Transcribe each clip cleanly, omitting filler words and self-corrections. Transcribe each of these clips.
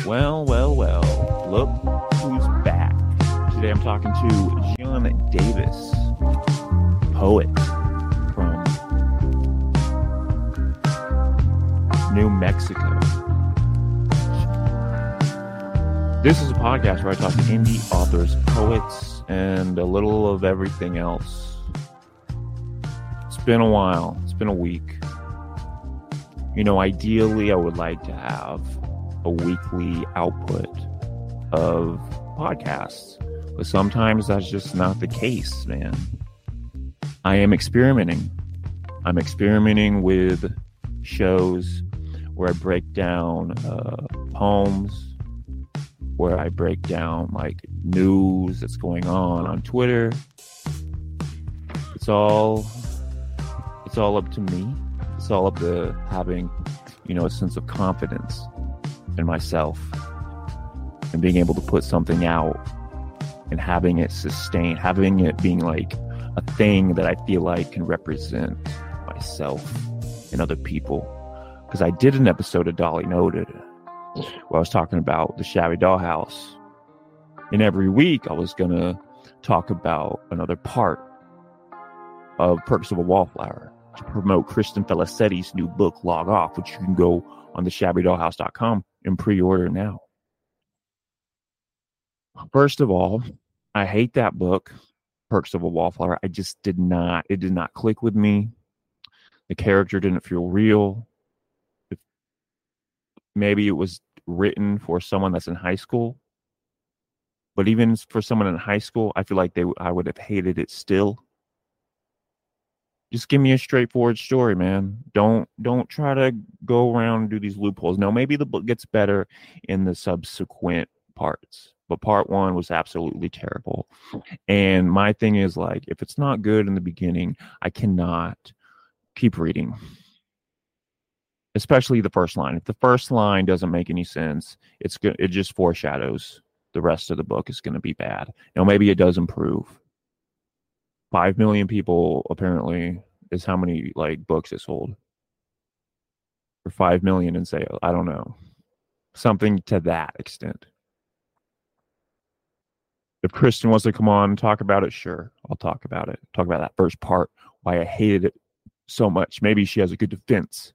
Well. Look who's back. Today I'm talking to Gian Davis, poet from New Mexico. This is a podcast where I talk to indie authors, poets, and a little of everything else. It's been a while. It's been a week. You know, ideally, I would like to have a weekly output of podcasts, but sometimes that's just not the case, man. I am experimenting. I'm experimenting with shows where I break down poems, where I break down like news that's going on Twitter. It's all up to me. It's all up to having, a sense of confidence in myself and being able to put something out and having it sustain, having it being like a thing that I feel like can represent myself and other people. Because I did an episode of Dolly Noted where I was talking about the Shabby Dollhouse. And every week I was going to talk about another part of Perks of a Wallflower to promote Kristen Felicetti's new book, Log Off, which you can go on theshabbydollhouse.com and pre-order now. First of all, I hate that book, Perks of a Wallflower. It did not click with me. The character didn't feel real. Maybe it was written for someone that's in high school. But even for someone in high school, I feel like I would have hated it still. Just give me a straightforward story, man. Don't try to go around and do these loopholes. No, maybe the book gets better in the subsequent parts. But part one was absolutely terrible. And my thing is, like, if it's not good in the beginning, I cannot keep reading. Especially the first line. If the first line doesn't make any sense, it just foreshadows the rest of the book is going to be bad. Now, maybe it does improve. 5 million people apparently is how many books it sold. For 5 million in sales. I don't know. Something to that extent. If Kristen wants to come on and talk about it, sure, I'll talk about it. Talk about that first part, why I hated it so much. Maybe she has a good defense.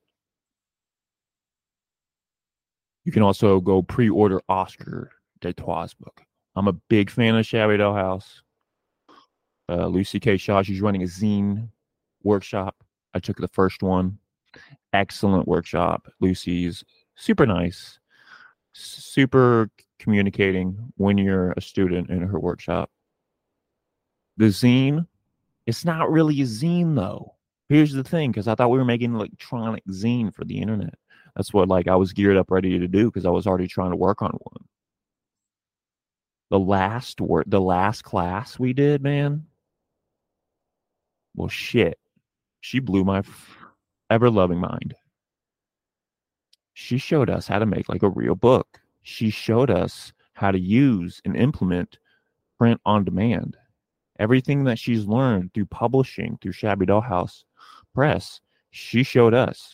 You can also go pre-order Oscar Detroit's book. I'm a big fan of Shabby Dollhouse. Lucy K. Shaw, she's running a zine workshop. I took the first one. Excellent workshop. Lucy's super nice, super communicating when you're a student in her workshop. The zine, it's not really a zine though. Here's the thing, because I thought we were making an electronic zine for the internet. That's what I was geared up ready to do because I was already trying to work on one. The last class we did, man. Well, shit. She blew my ever-loving mind. She showed us how to make a real book. She showed us how to use and implement print on demand. Everything that she's learned through publishing, through Shabby Dollhouse Press, she showed us.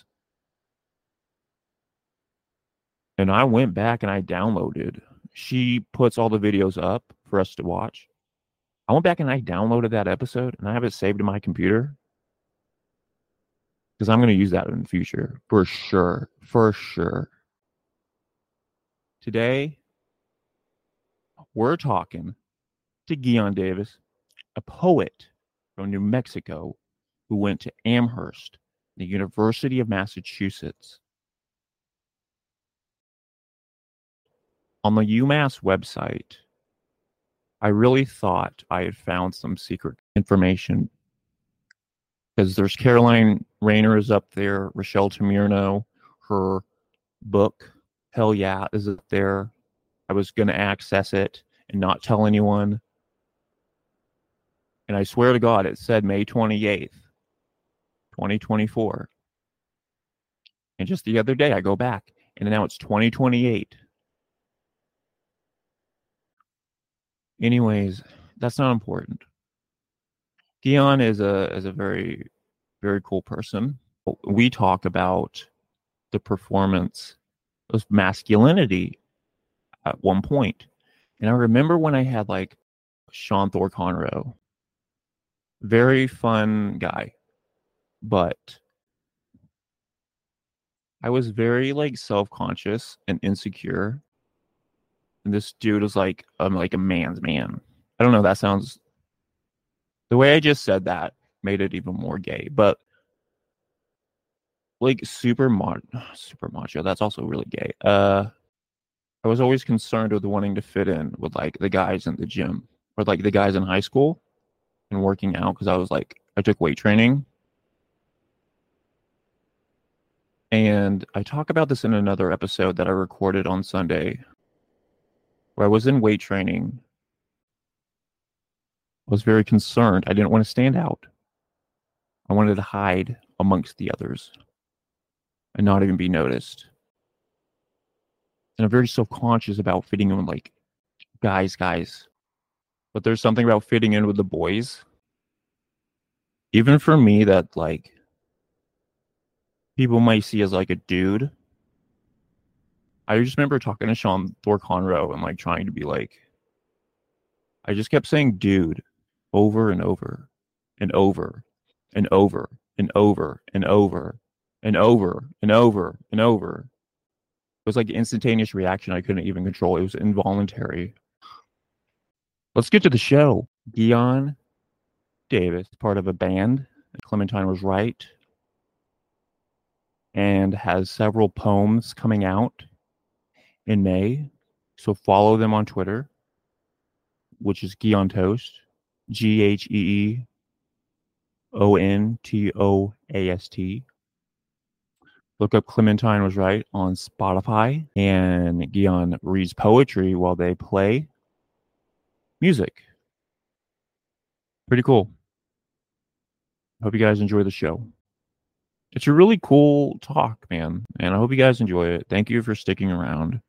And I went back and I downloaded. She puts all the videos up for us to watch. I went back and I downloaded that episode and I have it saved in my computer. Because I'm going to use that in the future. For sure. For sure. Today, we're talking to Gian Davis, a poet from New Mexico who went to Amherst, the University of Massachusetts. On the UMass website, I really thought I had found some secret information because there's Caroline Rayner is up there, Rochelle Tamirno, her book, Hell Yeah, is up there. I was going to access it and not tell anyone. And I swear to God, it said May 28th, 2024. And just the other day, I go back, and now it's 2028. Anyways, that's not important. Gian is a very, very cool person. We talk about the performance of masculinity at one point. And I remember when I had like Sean Thor Conroe, very fun guy, but I was very like self-conscious and insecure. And this dude was like, I'm like a man's man. I don't know. That sounds, the way I just said that made it even more gay, but like super macho. That's also really gay. I was always concerned with wanting to fit in with like the guys in the gym or like the guys in high school and working out because I took weight training. And I talk about this in another episode that I recorded on Sunday where I was in weight training. I was very concerned. I didn't want to stand out. I wanted to hide amongst the others and not even be noticed. And I'm very self-conscious about fitting in with like guys. But there's something about fitting in with the boys. Even for me that like people might see as like a dude. I just remember talking to Sean Thor Conroe and like trying to be like, I just kept saying dude over and over and over and over and over and over and over and over and over. It was like an instantaneous reaction I couldn't even control. It was involuntary. Let's get to the show. Gion Davis, part of a band. Clementine was right. And has several poems coming out in May. So follow them on Twitter, which is Gion Toast. GheonToast. Look up Clementine Was Right on Spotify. And Gion reads poetry while they play music. Pretty cool. Hope you guys enjoy the show. It's a really cool talk, man. And I hope you guys enjoy it. Thank you for sticking around.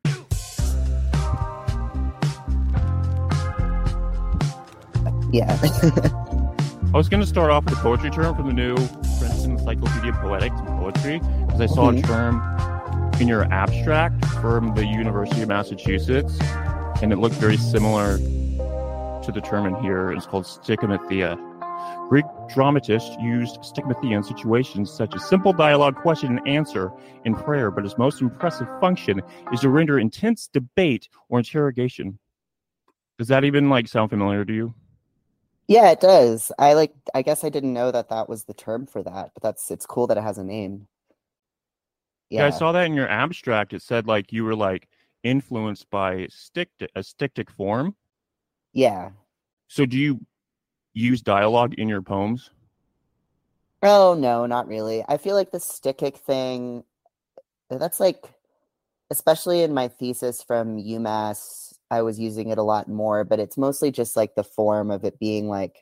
Yeah. I was going to start off with a poetry term from the new Princeton Encyclopedia of Poetics and Poetry, because I saw a term in your abstract from the University of Massachusetts, and it looked very similar to the term in here. It's called stichomathea. Greek dramatists used stichomathea in situations such as simple dialogue, question and answer in prayer, but its most impressive function is to render intense debate or interrogation. Does that even like sound familiar to you? Yeah, it does. I guess I didn't know that was the term for that, but it's cool that it has a name. Yeah, I saw that in your abstract. It said like you were like influenced by a styctic form. Yeah. So do you use dialogue in your poems? Oh, no, not really. I feel like the stickic thing, that's like, especially in my thesis from UMass, I was using it a lot more, but it's mostly just like the form of it being like,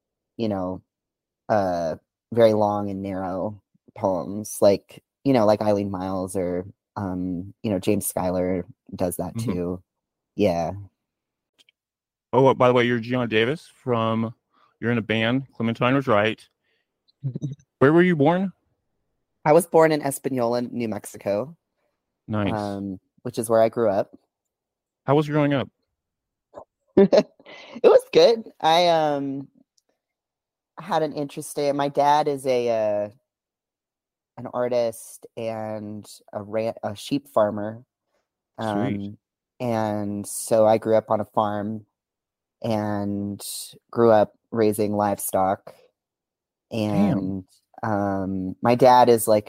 very long and narrow poems, like, like Eileen Myles or, James Schuyler does that too. Yeah. Oh, by the way, you're Gion Davis you're in a band. Clementine Was Right. Where were you born? I was born in Espanola, New Mexico. Nice. Which is where I grew up. How was growing up? It was good. I had an interesting. My dad is an artist and a sheep farmer. Sweet. And so I grew up on a farm and grew up raising livestock. And my dad is like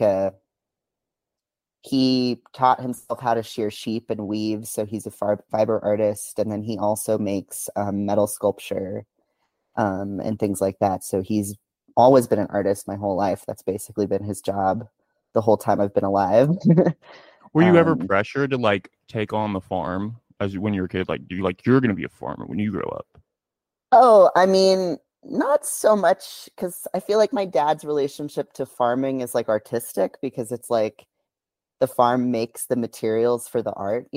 he taught himself how to shear sheep and weave, so he's a fiber artist, and then he also makes metal sculpture and things like that. So he's always been an artist my whole life. That's basically been his job the whole time I've been alive. Were you ever pressured to like take on the farm when you were a kid? Like, you're going to be a farmer when you grow up? Oh, I mean, not so much, because I feel like my dad's relationship to farming is like artistic, because it's like the farm makes the materials for the art,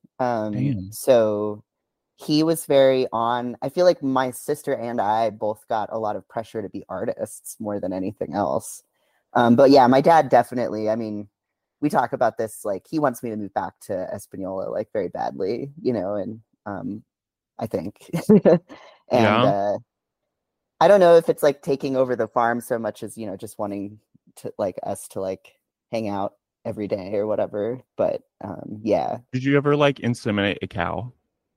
so he was very on. I feel like my sister and I both got a lot of pressure to be artists more than anything else. But yeah, my dad definitely, I mean, we talk about this, like he wants me to move back to Espanola like very badly, and I think. And Yeah. I don't know if it's like taking over the farm so much as, just wanting to like us to like hang out every day or whatever. But yeah. Did you ever like inseminate a cow?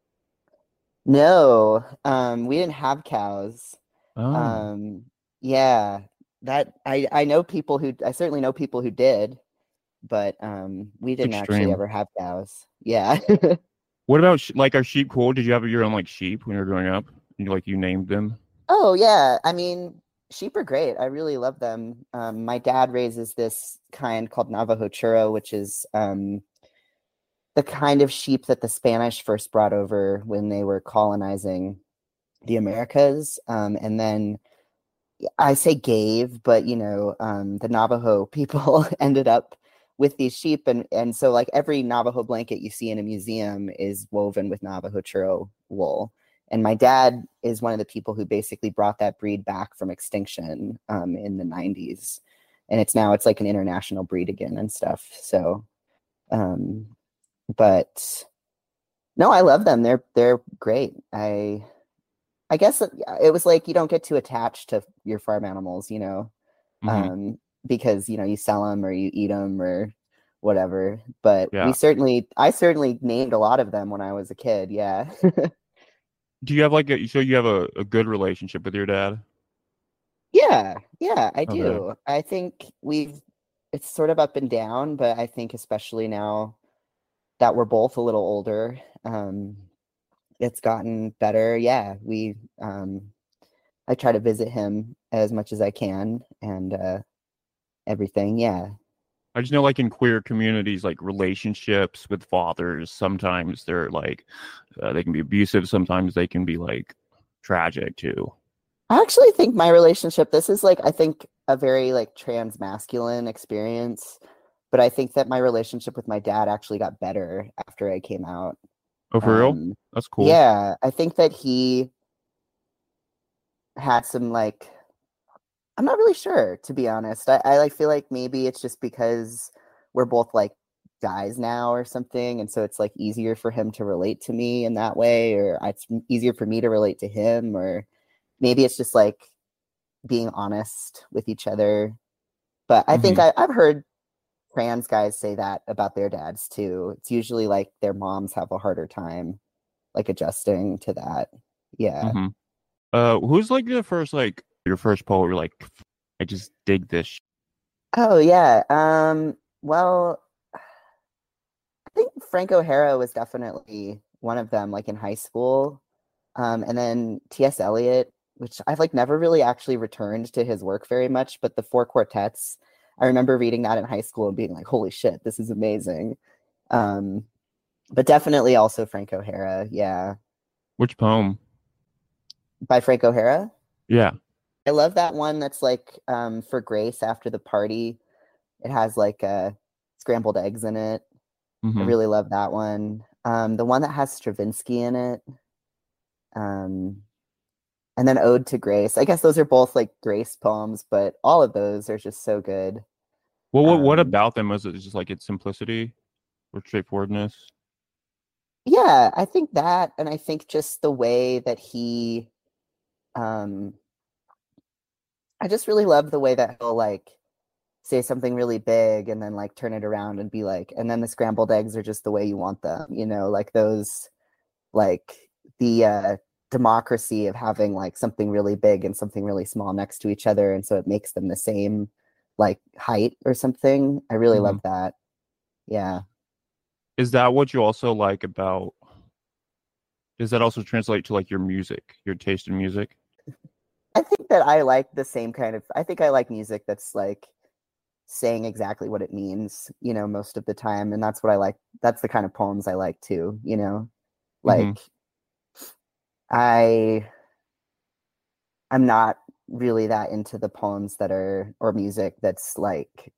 No, we didn't have cows. Oh, Um, yeah, that I know people who I certainly know people who did, but we it's didn't actually extreme. ever have cows. Yeah. What about like are sheep cool? Did you have your own like sheep when you were growing up? You named them? Oh yeah, I mean, sheep are great. I really love them. My dad raises this kind called Navajo churro, which is the kind of sheep that the Spanish first brought over when they were colonizing the Americas. And then I say gave, but the Navajo people ended up with these sheep, and so like every Navajo blanket you see in a museum is woven with Navajo churro wool. And my dad is one of the people who basically brought that breed back from extinction in the 90s. And it's like an international breed again and stuff. So, um, but no, I love them. They're great. I guess it was like you don't get too attached to your farm animals, Hmm. um, because you sell them or you eat them or whatever. But Yeah. I certainly named a lot of them when I was a kid. Yeah, Do you have like so you have a good relationship with your dad? yeah, I Okay. do. I think it's sort of up and down, but I think especially now that we're both a little older, it's gotten better. Yeah, I try to visit him as much as I can and everything. Yeah. I just know like in queer communities, like relationships with fathers, sometimes they're like they can be abusive, sometimes they can be like tragic too. I actually think my relationship, this is like, I think a very like trans masculine experience, but I think that my relationship with my dad actually got better after I came out. Oh, for real? Um, That's cool. yeah, I think that he had some like, I'm not really sure, to be honest. I like feel like maybe it's just because we're both like guys now or something, and so it's like easier for him to relate to me in that way, or it's easier for me to relate to him, or maybe it's just like being honest with each other. But I think Hmm. I've heard trans guys say that about their dads too. It's usually like their moms have a harder time like adjusting to that. Yeah. Hmm. Who's like the first like your first poet? You're like, I just dig this. Oh yeah. Well, I think Frank O'Hara was definitely one of them, like in high school. And then T.S. Eliot, which I've like never really actually returned to his work very much, but the Four Quartets, I remember reading that in high school and being like, holy shit, this is amazing. Um, but definitely also Frank O'Hara, yeah. Which poem? By Frank O'Hara. Yeah. I love that one that's like for Grace after the party. It has like scrambled eggs in it. I Hmm. really love that one. The one that has Stravinsky in it. Um, and then Ode to Grace. I guess those are both like Grace poems, but all of those are just so good. Well, what Um, about them? Was it just like its simplicity or straightforwardness? yeah, I think that, and I think just the way that um, I just really love the way that he'll like say something really big and then like turn it around and be like, and then the scrambled eggs are just the way you want them, like those, like the democracy of having like something really big and something really small next to each other. And so it makes them the same like height or something. I really Hmm. love that. Yeah. Is that what you also like about? Does that also translate to like your music, your taste in music? I think that I like the same kind of, I think I like music that's like saying exactly what it means, most of the time. And that's what I like. That's the kind of poems I like too. Hmm. Like I I'm not really that into the poems that are or music that's like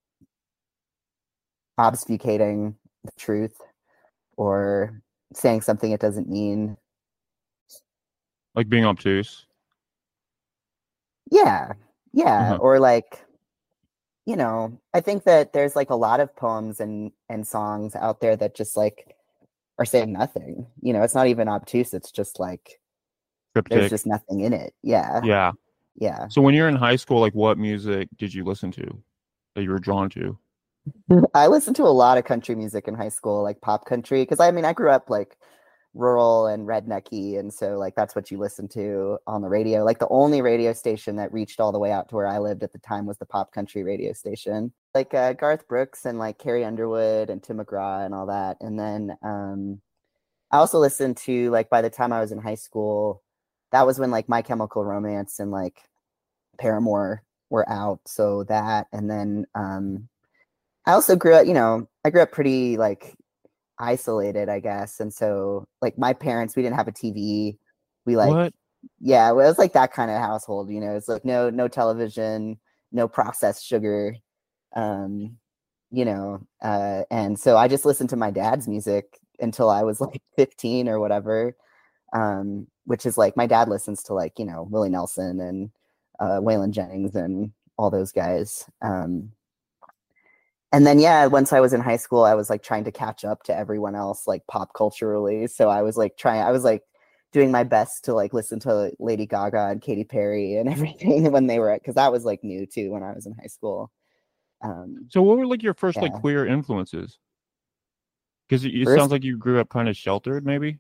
obfuscating the truth or saying something it doesn't mean. Like being obtuse. Yeah. Yeah. Uh-huh. Or like, I think that there's like a lot of poems and songs out there that just like are saying nothing. It's not even obtuse. It's just like there's Cryptic. just nothing in it. Yeah. Yeah. Yeah. So when you're in high school, like what music did you listen to that you were drawn to? I listened to a lot of country music in high school, like pop country, because I mean, I grew up like rural and rednecky, and so like that's what you listen to on the radio. Like the only radio station that reached all the way out to where I lived at the time was the pop country radio station, like Garth Brooks and like Carrie Underwood and Tim McGraw and all that. And then I also listened to, like, by the time I was in high school, that was when like My Chemical Romance and like Paramore were out. So that, and then I also grew up, I grew up pretty like isolated, I guess. And so like my parents, we didn't have a TV. We like, What? yeah, well, it was like that kind of household, it's like no television, no processed sugar. Um, and so I just listened to my dad's music until I was like 15 or whatever. Which is like my dad listens to like, Willie Nelson and Waylon Jennings and all those guys. And then, yeah, once I was in high school, I was like trying to catch up to everyone else, like pop culturally. So I was like doing my best to like listen to Lady Gaga and Katy Perry and everything when they were, because that was like new too when I was in high school. So what were like your first like Yeah. queer influences? Because it sounds First, like you grew up kind of sheltered, maybe.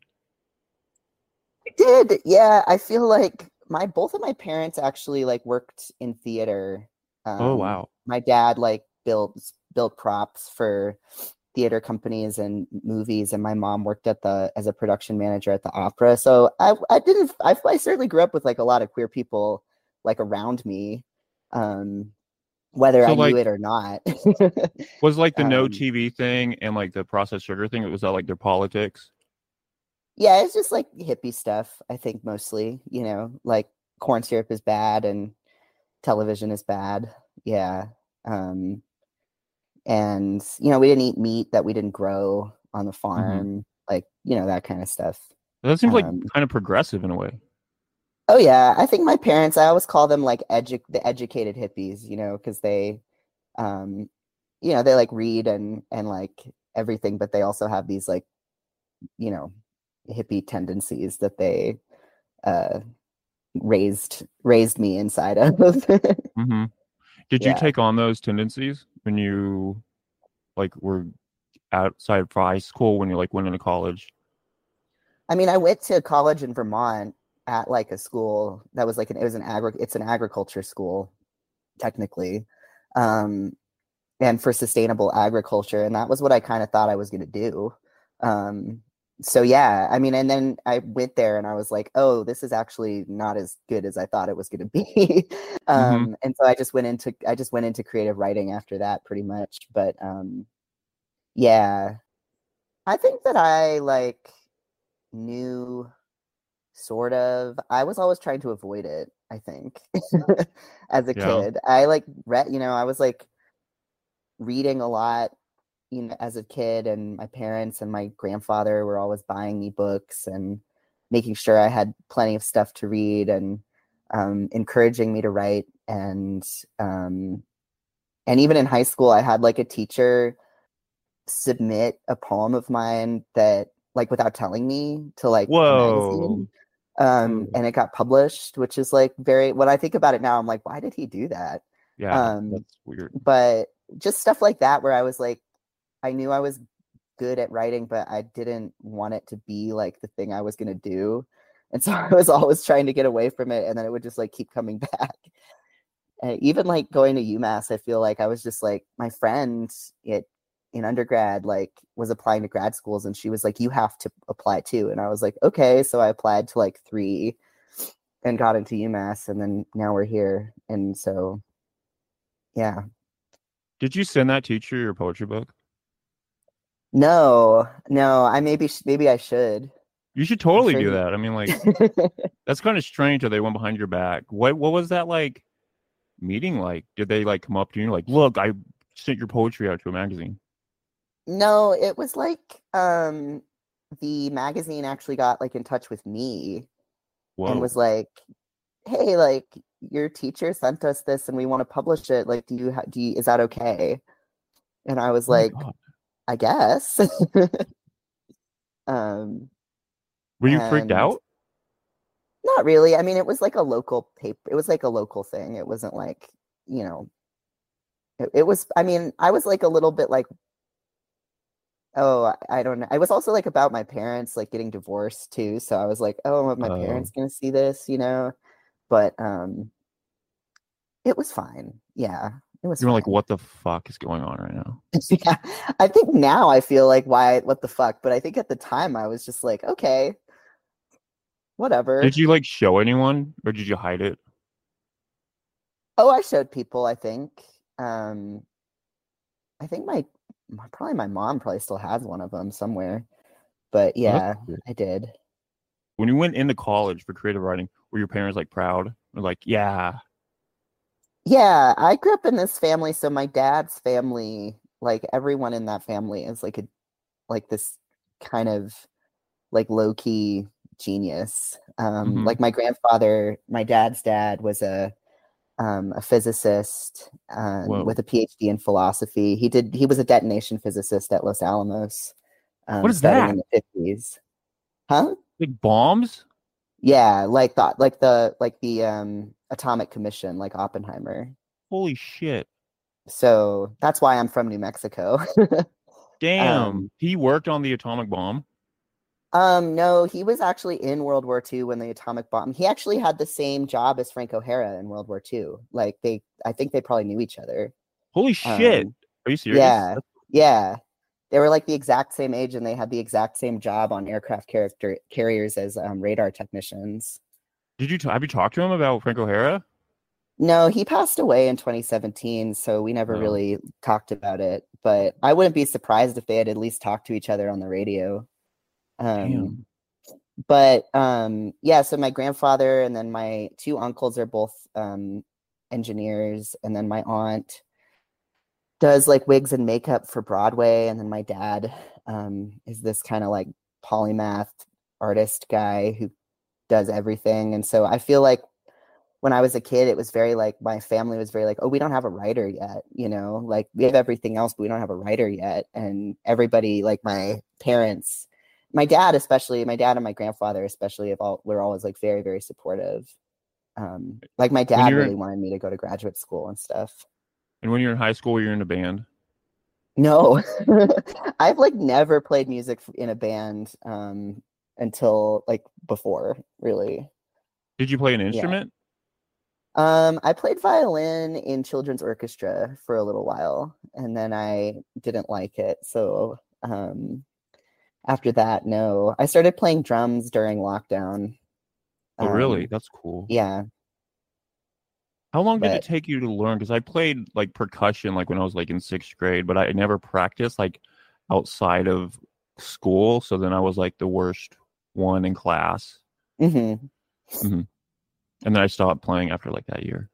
I did. Yeah. I feel like both of my parents actually like worked in theater. Oh wow. My dad like built props for theater companies and movies, and my mom worked as a production manager at the opera. So I certainly grew up with like a lot of queer people like around me, whether So I knew like it or not. was like the no um, TV thing and like the processed sugar thing, was that like their politics? yeah, it's just like hippie stuff, I think, mostly, like corn syrup is bad and television is bad. Yeah. Um, and we didn't eat meat that we didn't grow on the Hmm. farm, like that kind of stuff. That seems like um kind of progressive in a way. oh yeah, I think my parents, I always call them like the educated hippies, because they um they like read and like everything, but they also have these like you know hippie tendencies that they uh raised me inside of. Hmm. Did you Yeah. take on those tendencies when you like were outside of high school when you like went into college? I mean, I went to college in Vermont at like a school that was like it's an agriculture school technically, um, and for sustainable agriculture, and that was what I kind of thought I was going to do. Um, so yeah, I mean, and then I went there and I was like, oh, this is actually not as good as I thought it was going to be. Hmm. And so I just went into creative writing after that, pretty much. But yeah, I think that I like knew sort of. I was always trying to avoid it, I think. As a Yeah. kid, I like read, I was like reading a lot, as a kid, and my parents and my grandfather were always buying me books and making sure I had plenty of stuff to read, and encouraging me to write. And even in high school, I had like a teacher submit a poem of mine that, like, without telling me, to like a Whoa. magazine. And it got published, which is like very, when I think about it now, I'm like, why did he do that? Yeah, Um, that's weird. but just stuff like that, where I was like, I knew I was good at writing, but I didn't want it to be like the thing I was going to do. And so I was always trying to get away from it. And then it would just like keep coming back. And even like going to UMass, I feel like I was just like, my friend in undergrad, like, was applying to grad schools, and she was like, you have to apply too. And I was like, okay. So I applied to like 3 and got into UMass, and then now we're here. And so, yeah. Did you send that teacher your poetry book? No, no, maybe I should. You should I'm totally sure do he. that. I mean, like that's kind of strange that they went behind your back. What was that like meeting like? Did they like come up to you and like, look, I sent your poetry out to a magazine? No, it was like the magazine actually got like in touch with me and Whoa. was like, hey, like, your teacher sent us this and we want to publish it. Like, is that okay? And I was Oh my like, God. I guess. um, Were you freaked and out? not really. I mean, it was like a local paper. It was like a local thing. It wasn't like, you know, it was, I mean, I was like a little bit like, oh, I don't know. I was also like about my parents like getting divorced too. So I was like, oh, are my Oh. parents gonna see this, But it was fine. Yeah, it was You were like, fine. what the fuck is going on right now? Yeah. I think now I feel like what the fuck? But I think at the time I was just like, okay, Did whatever. you like show anyone or did you hide it? Oh, I showed people, I think. Um, I think probably my mom probably still has one of them somewhere. But Oh, that's yeah, cool. I did. When you went into college for creative writing, were your parents like proud? Or like, yeah. Yeah, I grew up in this family, so my dad's family, like everyone in that family is like this kind of like low-key genius. Hmm. Like my grandfather, my dad's dad was a physicist Whoa. with a PhD in philosophy. He was a detonation physicist at Los Alamos, What is starting in that? the 50s. Huh? Like bombs? Yeah, like the atomic commission, like Oppenheimer. Holy shit. So that's why I'm from New Mexico. Damn. um, He worked on the atomic bomb. no, he was actually in World War II when the atomic bomb. He actually had the same job as Frank O'Hara in World War II. Like I think they probably knew each other. Holy shit. Um, Are you serious? yeah, yeah, they were like the exact same age, and they had the exact same job on aircraft character carriers as radar technicians. Have you talked to him about Frank O'Hara? No, he passed away in 2017, so we never Oh, really talked about it. But I wouldn't be surprised if they had at least talked to each other on the radio. Um, damn. but yeah, so my grandfather and then my two uncles are both engineers, and then my aunt does like wigs and makeup for Broadway, and then my dad is this kind of like polymath artist guy who does everything. And so I feel like when I was a kid, it was very like my family was very like, oh, we don't have a writer yet, like we have everything else, but we don't have a writer yet. And everybody, like my parents, my dad especially, my dad and my grandfather especially, were always like very, very supportive. Like my When dad you're really wanted me to go to graduate school and stuff. and when you're in high school, you're in a band. No, I've like never played music in a band until like before, really. Did you play an Yeah. instrument? I played violin in children's orchestra for a little while, and then I didn't like it. So after that, no. I started playing drums during lockdown. Oh, really? Um, That's cool. yeah, How long did it but take you to learn? Because I played like percussion like when I was like in sixth grade, but I never practiced like outside of school. So then I was like the worst one in class. mhm, Hmm. And then I stopped playing after like that year.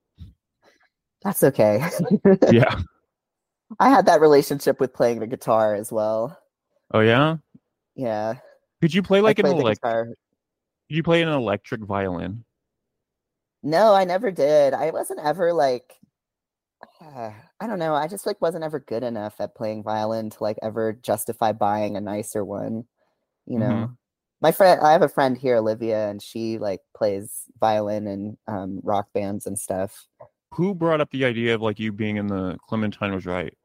that's okay. Yeah. I had that relationship with playing the guitar as well. Oh yeah. Yeah, Could you play I like played the guitar. could you play an electric violin? No, I never did. I wasn't ever like I don't know. I just like wasn't ever good enough at playing violin to like ever justify buying a nicer one, you Hmm. know. I have a friend here, Olivia, and she like plays violin and rock bands and stuff. Who brought up the idea of like you being in the Clementine was right?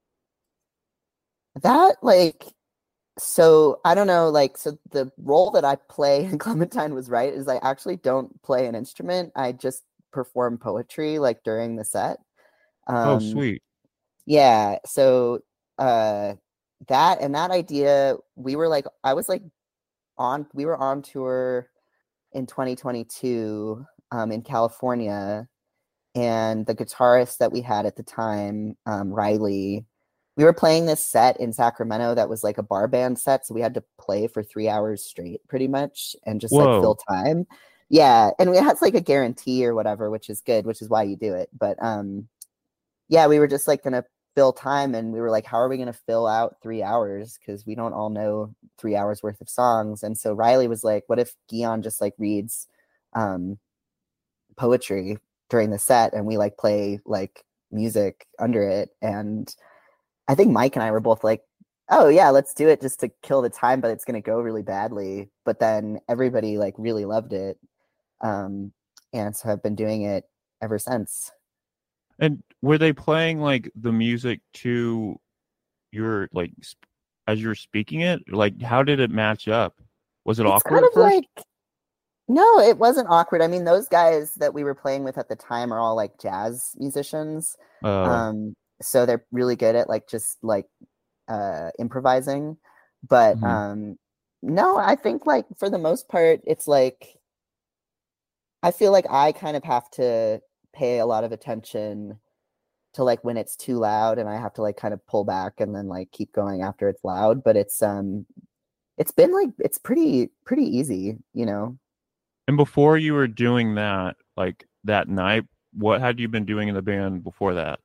That like so I don't know, like so the role that I play in Clementine was right is I actually don't play an instrument. I just perform poetry like during the set. Oh, Um sweet. yeah, so uh that idea we were like I was like on we were on tour in 2022 in California, and the guitarist that we had at the time, Riley, we were playing this set in Sacramento that was like a bar band set, so we had to play for 3 hours straight, pretty much, and just like fill Whoa. time. Yeah, and it has like a guarantee or whatever, which is good, which is why you do it. But yeah, we were just like gonna fill time, and we were like, how are we gonna fill out 3 hours? Because we don't all know 3 hours worth of songs. And so Riley was like, what if Guion just like reads um poetry during the set, and we like play like music under it. And I think Mike and I were both like, oh yeah, let's do it just to kill the time, but it's going to go really badly. But then everybody like really loved it. And so I've been doing it ever since. And were they playing like the music to your like as you're speaking it? Like, how did it match up? Was it It's kind awkward at of first? like, no, it wasn't awkward. I mean, those guys that we were playing with at the time are all like jazz musicians. Oh, So they're really good at like just like improvising. But mhm. no, I think like for the most part, it's like I feel like I kind of have to pay a lot of attention to like when it's too loud, and I have to like kind of pull back and then like keep going after it's loud. But it's been like it's pretty easy, you know. And before you were doing that, like that night, what had you been doing in the band before that?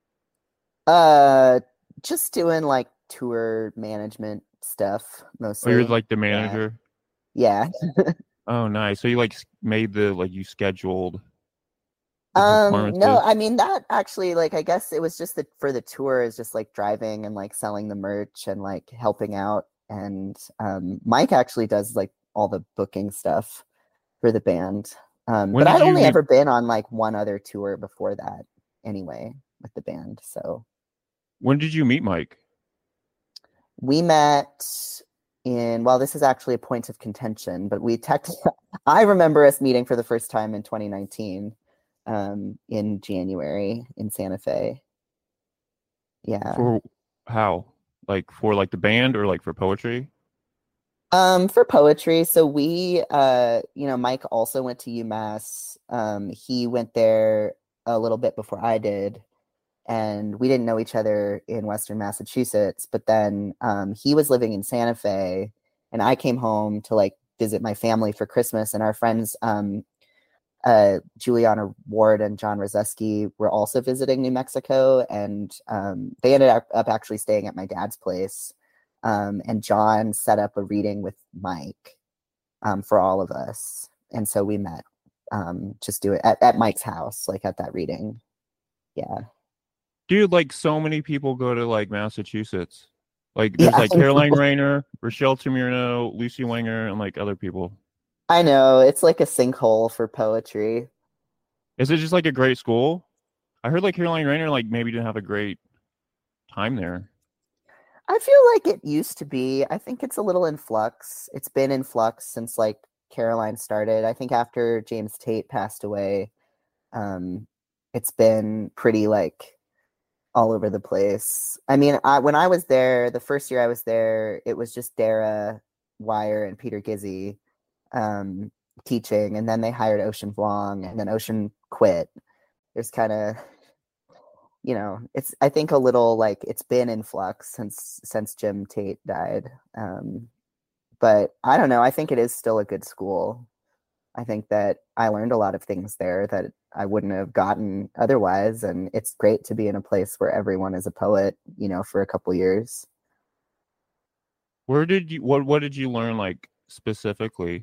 Uh, just doing like tour management stuff Oh, you're mostly. like the Yeah. manager. Yeah. Oh, nice. So you like made the like you scheduled the No, performances. I mean that actually like I guess it was just that for the tour is just like driving and like selling the merch and like helping out. And Mike actually does like all the booking stuff for the band. When But did I'd you only meet? ever been on like one other tour before that anyway with the band. So When did you meet Mike? we met in, well, this is actually a point of contention, but we technically, I remember us meeting for the first time in 2019 in January in Santa Fe. Yeah. For how? Like for like the band or like for poetry? For poetry, so we, Mike also went to UMass. He went there a little bit before I did, and we didn't know each other in Western Massachusetts. But then he was living in Santa Fe, and I came home to like visit my family for Christmas. And our friends, Juliana Ward and John Rozeski, were also visiting New Mexico, and they ended up actually staying at my dad's place. And John set up a reading with Mike for all of us, and so we met just do it at Mike's house, like at that reading. Yeah. Dude, like so many people go to like Massachusetts. Like there's Yeah, like Caroline Rayner, Rochelle Tamirno, Lucy Wenger, and like other people. I know. It's like a sinkhole for poetry. Is it just like a great school? I heard like Caroline Rayner like maybe didn't have a great time there. I feel like it used to be. I think it's a little in flux. It's been in flux since like Caroline started. I think after James Tate passed away, um, it's been pretty like all over the place. I mean, when I was there, the first year I was there, it was just Dara Wire and Peter Gizzy um, teaching, and then they hired Ocean Vuong, and then Ocean quit. There's kind of, it's I think a little like it's been in flux since Jim Tate died. But I don't know. I think it is still a good school. I think that I learned a lot of things there that I wouldn't have gotten otherwise. And it's great to be in a place where everyone is a poet, for a couple years. Where did you what did you learn like specifically?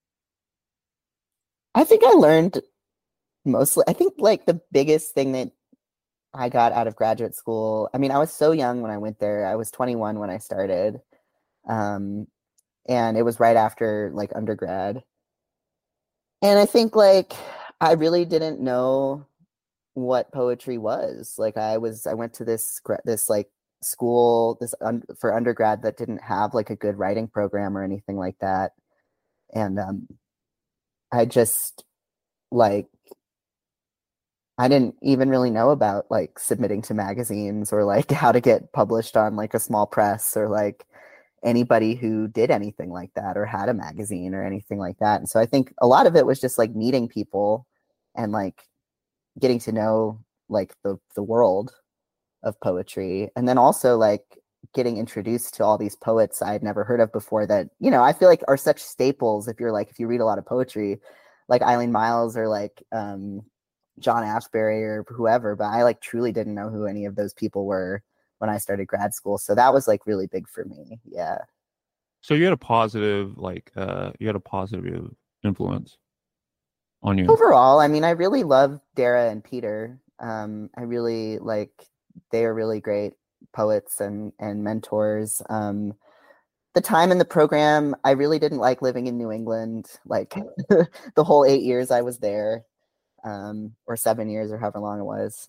I think I learned mostly, I think like the biggest thing that I got out of graduate school, I mean, I was so young when I went there. I was 21 when I started. Um, and it was right after like undergrad. And I think like I really didn't know what poetry was. Like I went to this like school for undergrad that didn't have like a good writing program or anything like that. And I just like I didn't even really know about like submitting to magazines or like how to get published on like a small press or like anybody who did anything like that or had a magazine or anything like that. And so I think a lot of it was just like meeting people and like getting to know like the world of poetry, and then also like getting introduced to all these poets I'd never heard of before that I feel like are such staples if you read a lot of poetry, like Eileen Miles or like John Ashbery or whoever. But I like truly didn't know who any of those people were when I started grad school, so that was like really big for me. Yeah. So you had a positive like you had a positive influence on you? Overall, I mean, I really love Dara and Peter. I really like they are really great poets and mentors. The time in the program, I really didn't like living in New England. Like the whole 8 years I was there, or 7 years or however long it was,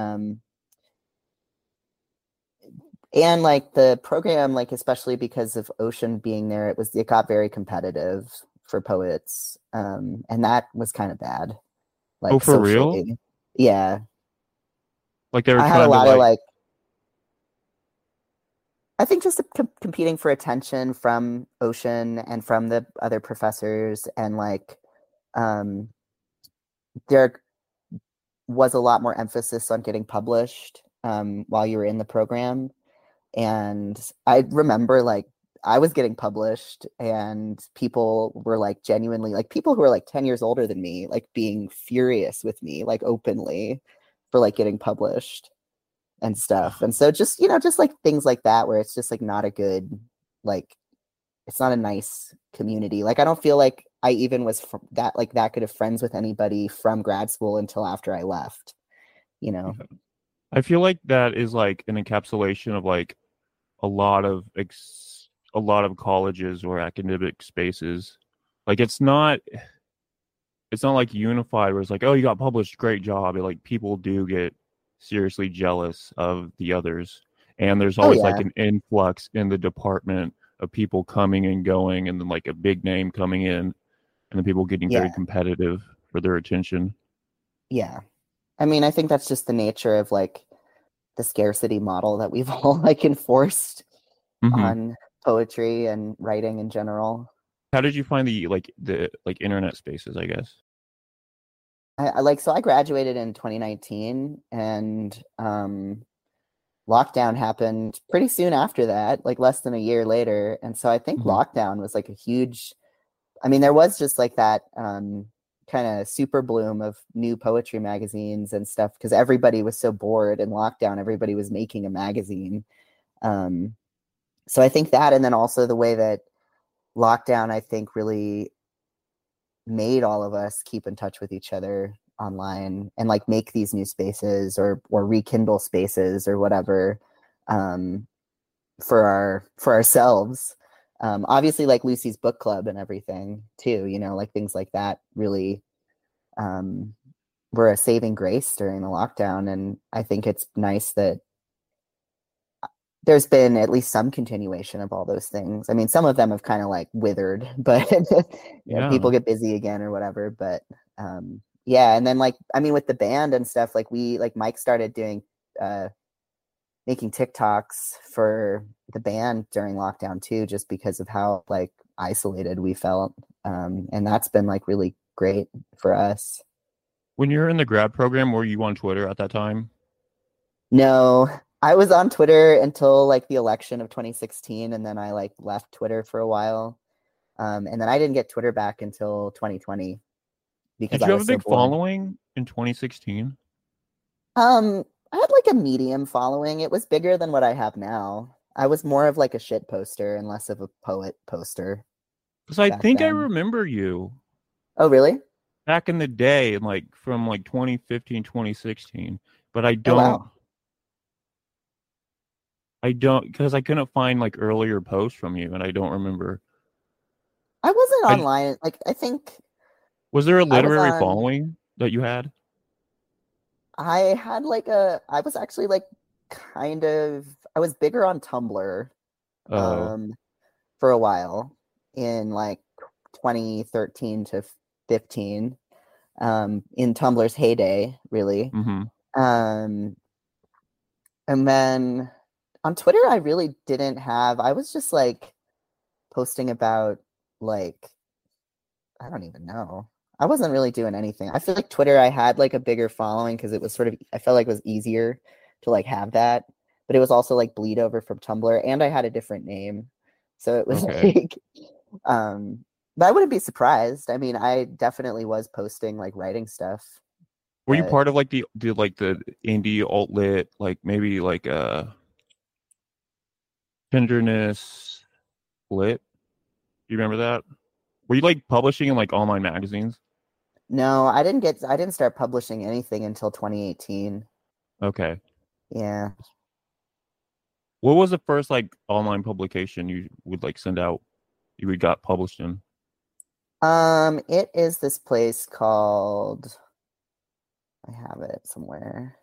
and like the program, like especially because of Ocean being there, it got very competitive for poets, and that was kind of bad, Oh, like for real? socially. Yeah, Like they were I had a trying to lot of like. like I think just competing for attention from Ocean and from the other professors, and like um, there was a lot more emphasis on getting published while you were in the program. And I remember like I was getting published and people were like genuinely like people who are like 10 years older than me, like being furious with me, like openly for like getting published and stuff. And so just, just like things like that where it's just like not a good, like, it's not a nice community. Like I don't feel like I even was that good of friends with anybody from grad school until after I left, you know? I feel like that is like an encapsulation of like a lot of a lot of colleges or academic spaces. Like it's not like unified where it's like, oh, you got published, great job. Like people do get seriously jealous of the others. And there's Oh always like yeah. an influx in the department of people coming and going, and then like a big name coming in, and then people getting very Yeah. competitive for their attention. Yeah. I mean, I think that's just the nature of like the scarcity model that we've all like enforced Hmm. on poetry and writing in general. How did you find the like internet spaces, I guess? I like so I graduated in 2019 and lockdown happened pretty soon after that, like less than a year later. And so I think Hmm. lockdown was like a huge, I mean, there was just like that kind of super bloom of new poetry magazines and stuff because everybody was so bored in lockdown. Everybody was making a magazine. Um, so I think that, and then also the way that lockdown, I think, really made all of us keep in touch with each other online and like make these new spaces or rekindle spaces or whatever um, for ourselves. Obviously, like Lucy's book club and everything too. Like things like that really um, were a saving grace during the lockdown. And I think it's nice that there's been at least some continuation of all those things. I mean, some of them have kind of like withered, but Yeah. people get busy again or whatever. But yeah, and then like I mean, with the band and stuff, like Mike started doing uh, making TikToks for the band during lockdown too, just because of how like isolated we felt, and that's been like really great for us. When you're in the grad program, were you on Twitter at that time? No, I was on Twitter until like the election of 2016, and then I like left Twitter for a while. And then I didn't get Twitter back until 2020 because Did I you have was a so big bored. following in 2016? I had like a medium following. It was bigger than what I have now. I was more of like a shit poster and less of a poet poster Because I back think I then. remember you Oh, really? back in the day, and like from like 2015, 2016. But Oh, wow. I don't, because I couldn't find like earlier posts from you, and I don't remember. I wasn't I online. Like, I think Was there a I was literary on, following that you had? I had like I was actually like kind of, I was bigger on Tumblr Oh. um, for a while in like 2013 to 15 in Tumblr's heyday, really. Mm-hmm. Um, and then on Twitter, I really didn't have, I was just like posting about like, I don't even know. I wasn't really doing anything. I feel like Twitter, I had like a bigger following because it was sort of, I felt like it was easier to like have that, but it was also like bleed over from Tumblr and I had a different name. So it was Okay. like, um, but I wouldn't be surprised. I mean, I definitely was posting like writing stuff, Were you but part of like the indie alt lit, like maybe like tenderness lit? Do you remember that? Were you like publishing in like online magazines? No, I didn't start publishing anything until 2018. Okay. Yeah. What was the first like online publication you would like send out? You would got published in? It is this place called, I have it somewhere.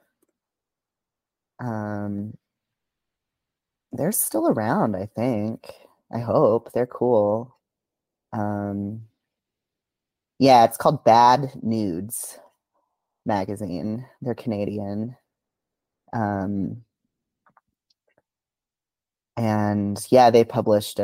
Um, they're still around, I think. I hope. They're cool. Um, yeah, it's called Bad Nudes magazine. They're Canadian. Um, and yeah, they published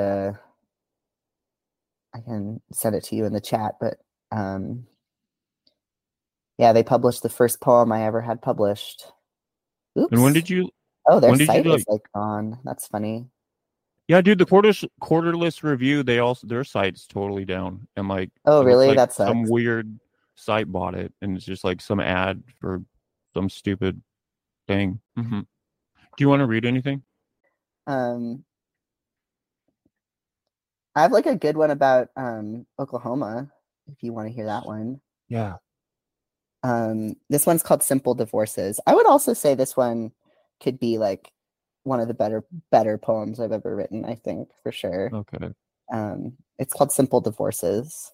I can send it to you in the chat, but um yeah, they published the first poem I ever had published. And when Oops. did you Oh, their when did you site is like like gone. That's funny. yeah, dude, the quarterless review, they also their site's totally down. And like Oh, it looks really? like That some sucks. weird site bought it and it's just like some ad for some stupid thing. Do you want to read anything? Um, I have like a good one about Oklahoma, if you want to hear that one. Yeah. This one's called Simple Divorces. I would also say this one could be like one of the better poems I've ever written, I think, for sure. Okay. It's called Simple Divorces.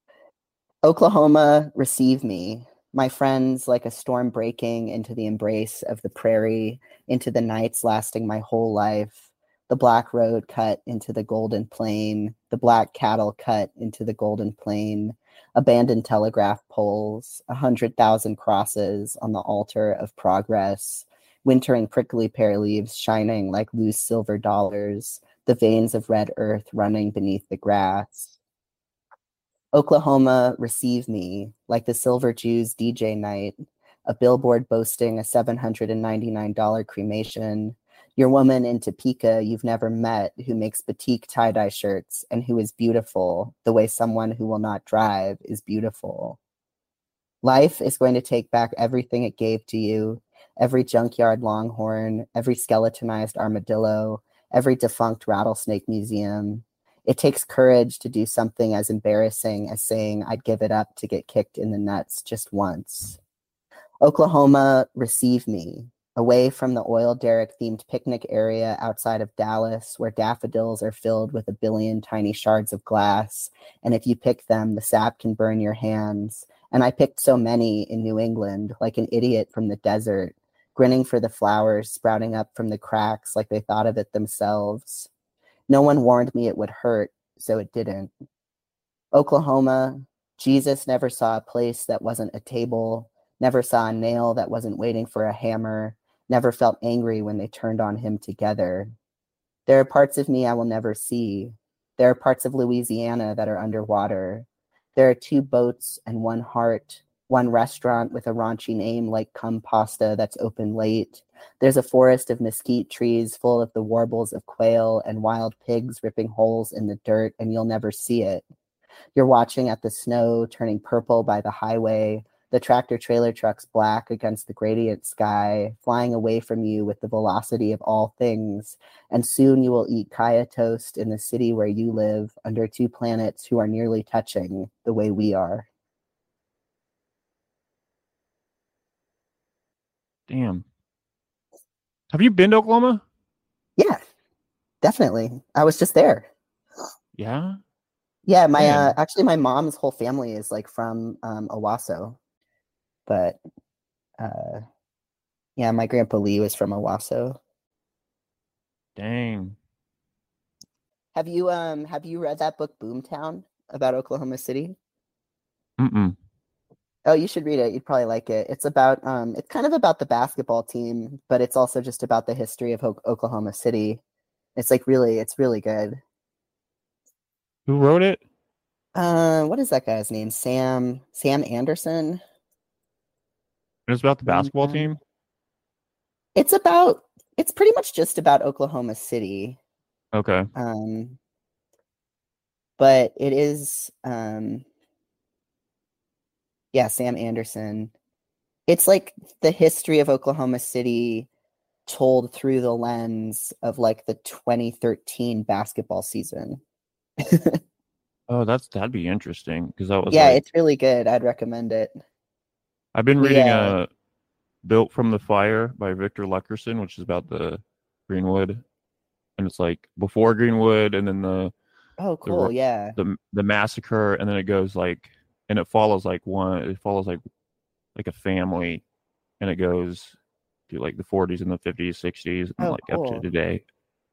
Oklahoma, receive me, my friends, like a storm breaking into the embrace of the prairie, into the nights lasting my whole life, the black road cut into the golden plain, the black cattle cut into the golden plain, abandoned telegraph poles, 100,000 crosses on the altar of progress, wintering prickly pear leaves shining like loose silver dollars, the veins of red earth running beneath the grass. Oklahoma, receive me, like the Silver Jews DJ night, a billboard boasting a $799 cremation, your woman in Topeka you've never met who makes batik tie-dye shirts and who is beautiful the way someone who will not drive is beautiful. Life is going to take back everything it gave to you, every junkyard longhorn, every skeletonized armadillo, every defunct rattlesnake museum. It takes courage to do something as embarrassing as saying I'd give it up to get kicked in the nuts just once. Oklahoma, receive me, away from the oil derrick themed picnic area outside of Dallas, where daffodils are filled with a billion tiny shards of glass. And if you pick them, the sap can burn your hands. And I picked so many in New England, like an idiot from the desert, grinning for the flowers sprouting up from the cracks like they thought of it themselves. No one warned me it would hurt, so it didn't. Oklahoma, Jesus never saw a place that wasn't a table, never saw a nail that wasn't waiting for a hammer, never felt angry when they turned on him together. There are parts of me I will never see. There are parts of Louisiana that are underwater. There are two boats and one heart, one restaurant with a raunchy name like Cum Pasta that's open late. There's a forest of mesquite trees full of the warbles of quail and wild pigs ripping holes in the dirt, and you'll never see it. You're watching at the snow turning purple by the highway, the tractor trailer trucks black against the gradient sky, flying away from you with the velocity of all things. And soon you will eat kaya toast in the city where you live under two planets who are nearly touching the way we are. Damn. Have you been to Oklahoma? Yeah, definitely. I was just there. Yeah. Yeah, my Man. actually my mom's whole family is like from Owasso, but uh yeah, my grandpa Lee was from Owasso. Dang. Have you read that book Boomtown about Oklahoma City? Mm-mm. Oh, you should read it. You'd probably like it. It's kind of about the basketball team, but it's also just about the history of Oklahoma City. It's really good. Who wrote it? What is that guy's name? Sam Anderson. It's about the basketball Boomtown. team? It's about it's pretty much just about Oklahoma City. Okay. Um, but it is yeah, Sam Anderson. It's like the history of Oklahoma City told through the lens of like the 2013 basketball season. Oh, that'd be interesting because I was Yeah, like, it's really good. I'd recommend it. I've been We reading Built from the Fire by Victor Leckerson, which is about the Greenwood, and it's like before Greenwood, and then Oh, the cool. Yeah. the massacre, and then it goes like, and it follows like a family, and it goes to like the 40s and the 50s, 60s, and Oh, like up to cool. today.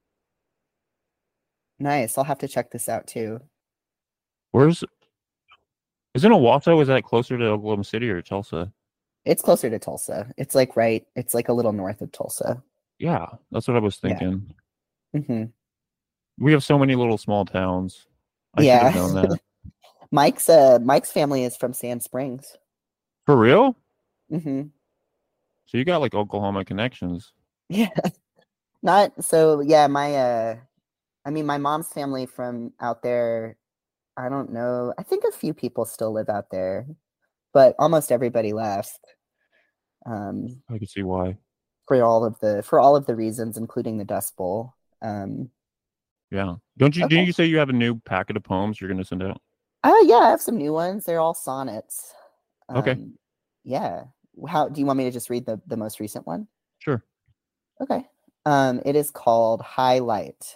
Nice. I'll have to check this out too. Where's isn't Owasso? Is that closer to Oklahoma City or Tulsa? It's closer to Tulsa. It's like it's like a little north of Tulsa. Yeah, that's what I was Yeah. thinking. Hmm. We have so many little small towns. I should have Yeah. known that. Mike's family is from Sand Springs. For real? Hmm. So you got like Oklahoma connections. Yeah. Not so yeah, I mean my mom's family from out there, I don't know. I think a few people still live out there, but almost everybody left. Um I could see why. for all of the reasons, including the Dust Bowl. Um Yeah. Don't you? Didn't okay. you say you have a new packet of poems you're gonna send out? Yeah, I have some new ones. They're all sonnets. Okay. Um yeah. How do you want me to just read the most recent one? Sure. Okay. It is called Highlight.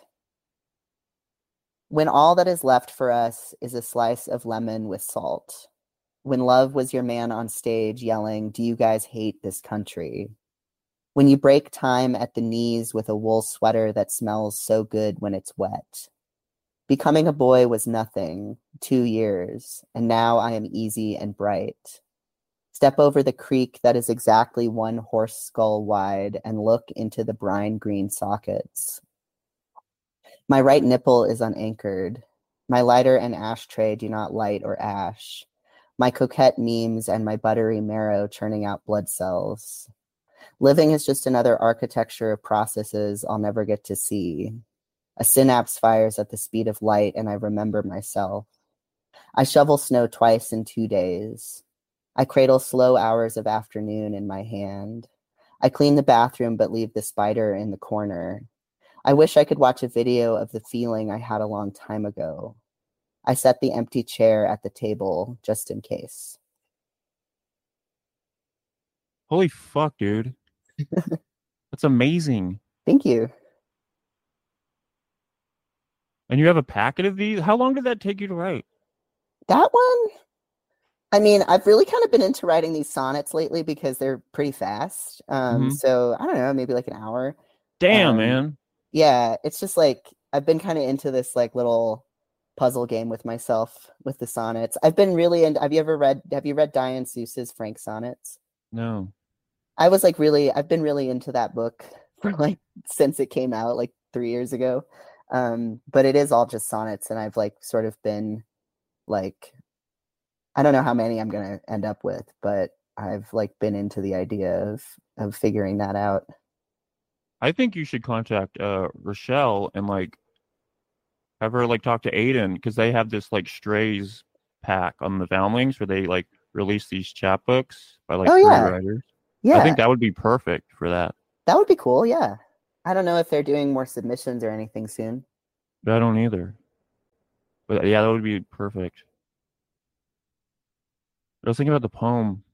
When all that is left for us is a slice of lemon with salt. When love was your man on stage yelling, "Do you guys hate this country?" When you break time at the knees with a wool sweater that smells so good when it's wet. Becoming a boy was nothing, 2 years, and now I am easy and bright. Step over the creek that is exactly one horse skull wide and look into the brine green sockets. My right nipple is unanchored. My lighter and ashtray do not light or ash. My coquette memes and my buttery marrow churning out blood cells. Living is just another architecture of processes I'll never get to see. A synapse fires at the speed of light, and I remember myself. I shovel snow twice in 2 days. I cradle slow hours of afternoon in my hand. I clean the bathroom but leave the spider in the corner. I wish I could watch a video of the feeling I had a long time ago. I set the empty chair at the table just in case. Holy fuck, dude. That's amazing. Thank you. And you have a packet of these? How long did that take you to write? That one, I mean, I've really kind of been into writing these sonnets lately because they're pretty fast. Hmm. So I don't know, maybe like an hour. Damn, Um, man. yeah, it's just like I've been kind of into this like little puzzle game with myself with the sonnets. I've been really into, have you read Diane Seuss's Frank Sonnets? No. I've been really into that book for like since it came out like 3 years ago. But it is all just sonnets, and I've like sort of been like, I don't know how many I'm gonna end up with, but I've like been into the idea of figuring that out. I think you should contact Rochelle and like have her like talk to Aiden because they have this like strays pack on the Foundlings where they like release these chapbooks by like Oh free yeah, writers. I think yeah, that would be perfect for that. that would be cool. Yeah, I don't know if they're doing more submissions or anything soon. But I don't either. But yeah, that would be perfect. I was thinking about the poem.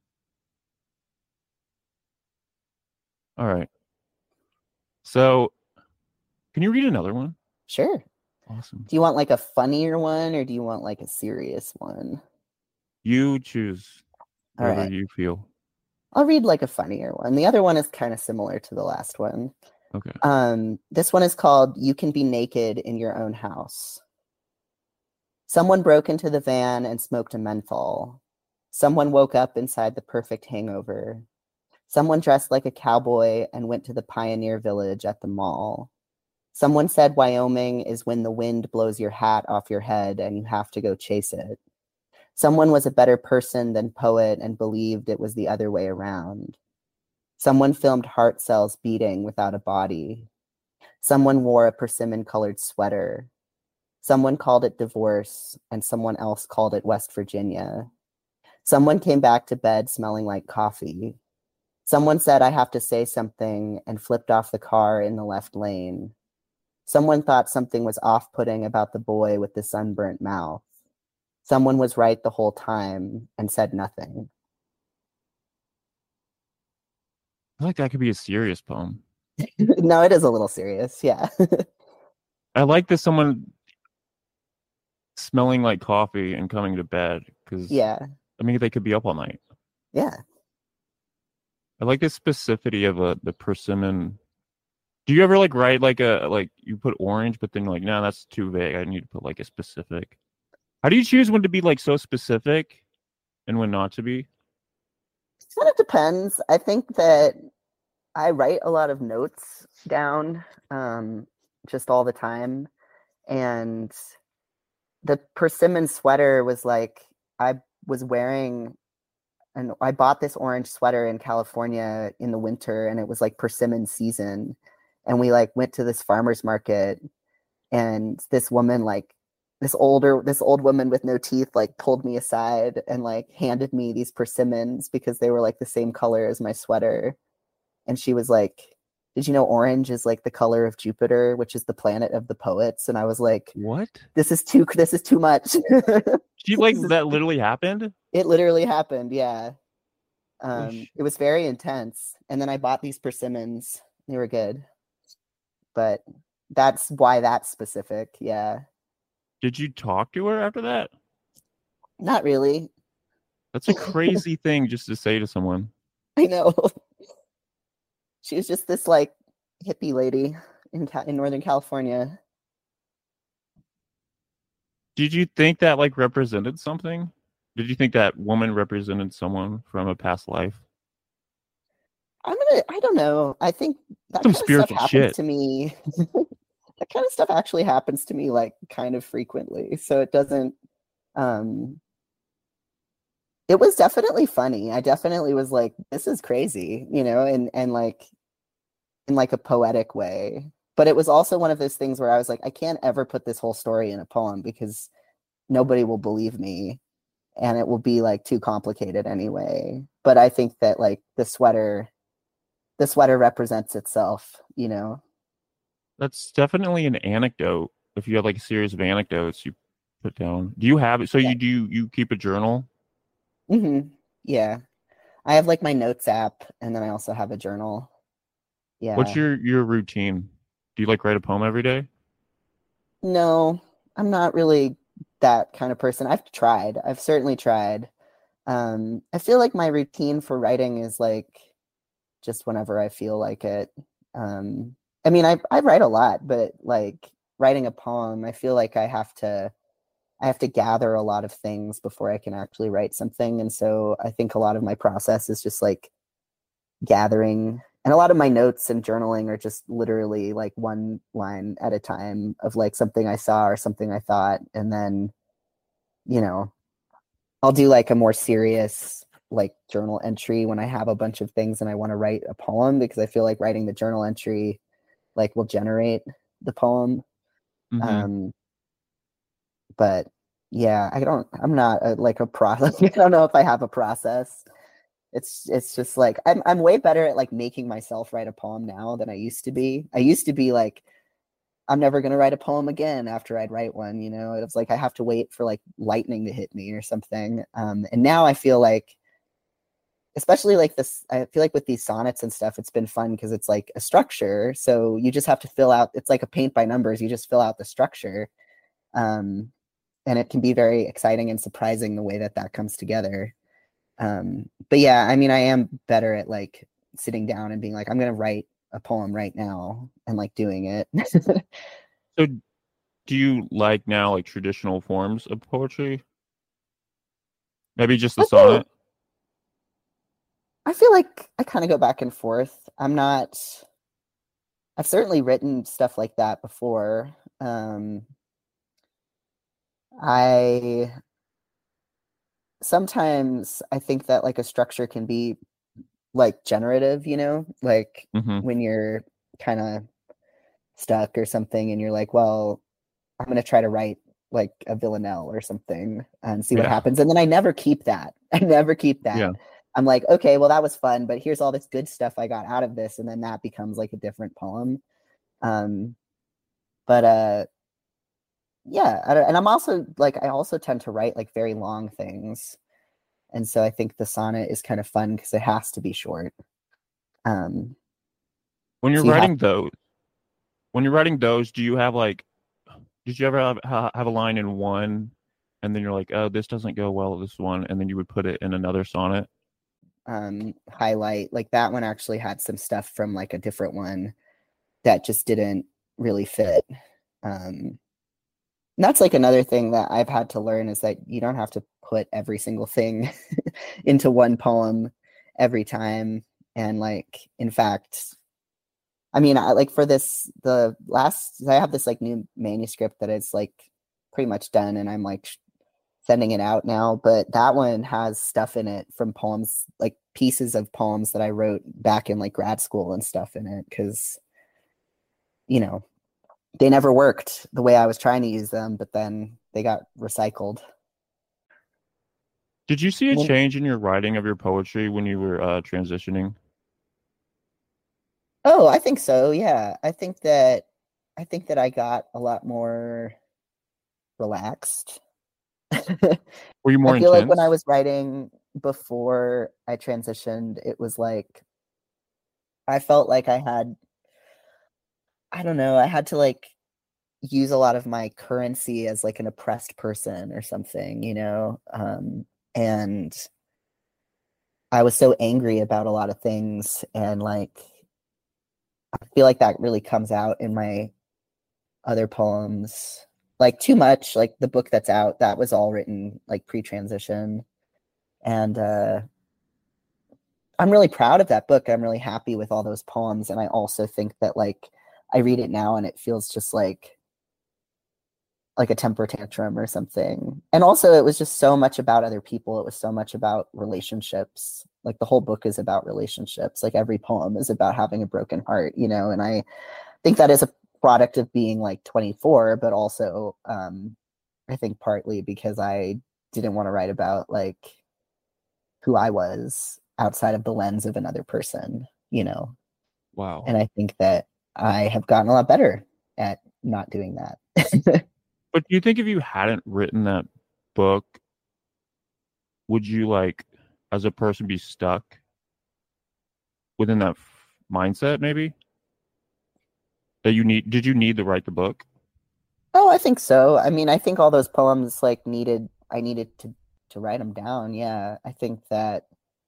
All right. So can you read another one? Sure. Awesome. Do you want like a funnier one or do you want like a serious one? You choose All whatever right. you feel. I'll read like a funnier one. The other one is kind of similar to the last one. Okay. This one is called You Can Be Naked in Your Own House. Someone broke into the van and smoked a menthol. Someone woke up inside the perfect hangover. Someone dressed like a cowboy and went to the pioneer village at the mall. Someone said Wyoming is when the wind blows your hat off your head and you have to go chase it. Someone was a better person than poet and believed it was the other way around. Someone filmed heart cells beating without a body. Someone wore a persimmon-colored sweater. Someone called it divorce, and someone else called it West Virginia. Someone came back to bed smelling like coffee. Someone said I have to say something and flipped off the car in the left lane. Someone thought something was off-putting about the boy with the sunburnt mouth. someone was right the whole time and said nothing. I feel like that could be a serious poem. No, it is a little serious. Yeah. I like that someone smelling like coffee and coming to bed because Yeah. I mean they could be up all night. Yeah. I like the specificity of the persimmon. Do you ever like write like a like you put orange, but then you're like, no, that's too vague. I need to put like a specific. How do you choose when to be like so specific and when not to be? It kind of depends. I think that I write a lot of notes down just all the time. And the persimmon sweater was like, I was wearing, and I bought this orange sweater in California in the winter, and it was like persimmon season. And we like went to this farmer's market, and this woman, like this old woman with no teeth, like pulled me aside and like handed me these persimmons because they were like the same color as my sweater. And she was like, did you know orange is like the color of Jupiter, which is the planet of the poets? And I was like, What? this is too much. She like that literally happened? It literally happened, yeah. Holy It was very intense. And then I bought these persimmons. They were good. But that's why that's specific, yeah. Did you talk to her after that? Not really. That's a crazy thing just to say to someone. I know. She was just this like hippie lady in Northern California. Did you think that like represented something? Did you think that woman represented someone from a past life? I don't know. I think that Some kind of stuff spiritual happens shit. to me. That kind of stuff actually happens to me like kind of frequently. So it doesn't um it was definitely funny. I definitely was like, this is crazy, and like in like a poetic way. But it was also one of those things where I was like, I can't ever put this whole story in a poem because nobody will believe me and it will be like too complicated anyway. But I think that like the sweater represents itself. That's definitely an anecdote. If you have like a series of anecdotes you put down. Do you have it? So Yeah. you keep a journal? Yeah. I have like my notes app and then I also have a journal. What's Yeah. your routine? Do you like write a poem every day? No, I'm not really that kind of person. I've tried. I've certainly tried. I feel like my routine for writing is like just whenever I feel like it. I mean, I write a lot, but like writing a poem, I feel like I have to gather a lot of things before I can actually write something. And so I think a lot of my process is just like gathering, and a lot of my notes and journaling are just literally like one line at a time of like something I saw or something I thought. And then, you know, I'll do like a more serious like journal entry when I have a bunch of things and I want to write a poem, because I feel like writing the journal entry like will generate the poem. Mm-hmm. Um, but yeah, I'm not like a process. I don't know if I have a process. It's just like I'm way better at like making myself write a poem now than I used to be. I used to be like, I'm never gonna write a poem again after I'd write one. It was like I have to wait for like lightning to hit me or something. And now I feel like, especially like this, I feel like with these sonnets and stuff, it's been fun because it's like a structure. So you just have to fill out. It's like a paint by numbers. You just fill out the structure, um, and it can be very exciting and surprising the way that that comes together. But yeah, I mean, I am better at like sitting down and being like, I'm gonna write a poem right now and like doing it. So do you like now like traditional forms of poetry? Maybe just the I feel sonnet? I feel like I kind of go back and forth. I've certainly written stuff like that before. I Sometimes I think that like a structure can be like generative, like Mm-hmm. when you're kind of stuck or something and you're like, well, I'm going to try to write like a villanelle or something and see what Yeah. happens. And then I never keep that. I never keep Yeah. that. I'm like, okay, well, that was fun, but here's all this good stuff I got out of this. And then that becomes like a different poem. Um, but yeah, and I'm also like I also tend to write like very long things, and so I think the sonnet is kind of fun because it has to be short. Um, When you're so you have writing those, do you have like, did you ever have a line in one, and then you're like, oh, this doesn't go well with this one, and then you would put it in another sonnet? highlight like that one actually had some stuff from like a different one that just didn't really fit. And that's like another thing that I've had to learn is that you don't have to put every single thing into one poem every time. And like, in fact, I mean, I like for this, I have this like new manuscript that is like pretty much done and I'm like sending it out now, but that one has stuff in it from poems, like pieces of poems that I wrote back in like grad school and stuff in it. Cause, you know, they never worked the way I was trying to use them, but then they got recycled. Did you see I a mean, change in your writing of your poetry when you were transitioning? oh, I think so. Yeah. I think that I got a lot more relaxed. Were you I more feel like when I intense? was writing before I transitioned, it was like I felt like I don't know, I had to like use a lot of my currency as like an oppressed person or something, you know? And I was so angry about a lot of things. And like, I feel like that really comes out in my other poems. Like, Too Much, like the book that's out, that was all written like pre transition. And I'm really proud of that book. I'm really happy with all those poems. And I also think that like I read it now and it feels just like a temper tantrum or something. And also it was just so much about other people. It was so much about relationships. Like the whole book is about relationships. Like every poem is about having a broken heart, you know, and I think that is a product of being like 24, but also I think partly because I didn't want to write about like who I was outside of the lens of another person, you know. Wow. And I think that I have gotten a lot better at not doing that. But do you think if you hadn't written that book, would you like, as a person, be stuck within that mindset? Maybe that you need. Did you need to write the book? Oh, I think so. I mean, I think all those poems like I needed to write them down. Yeah. I think that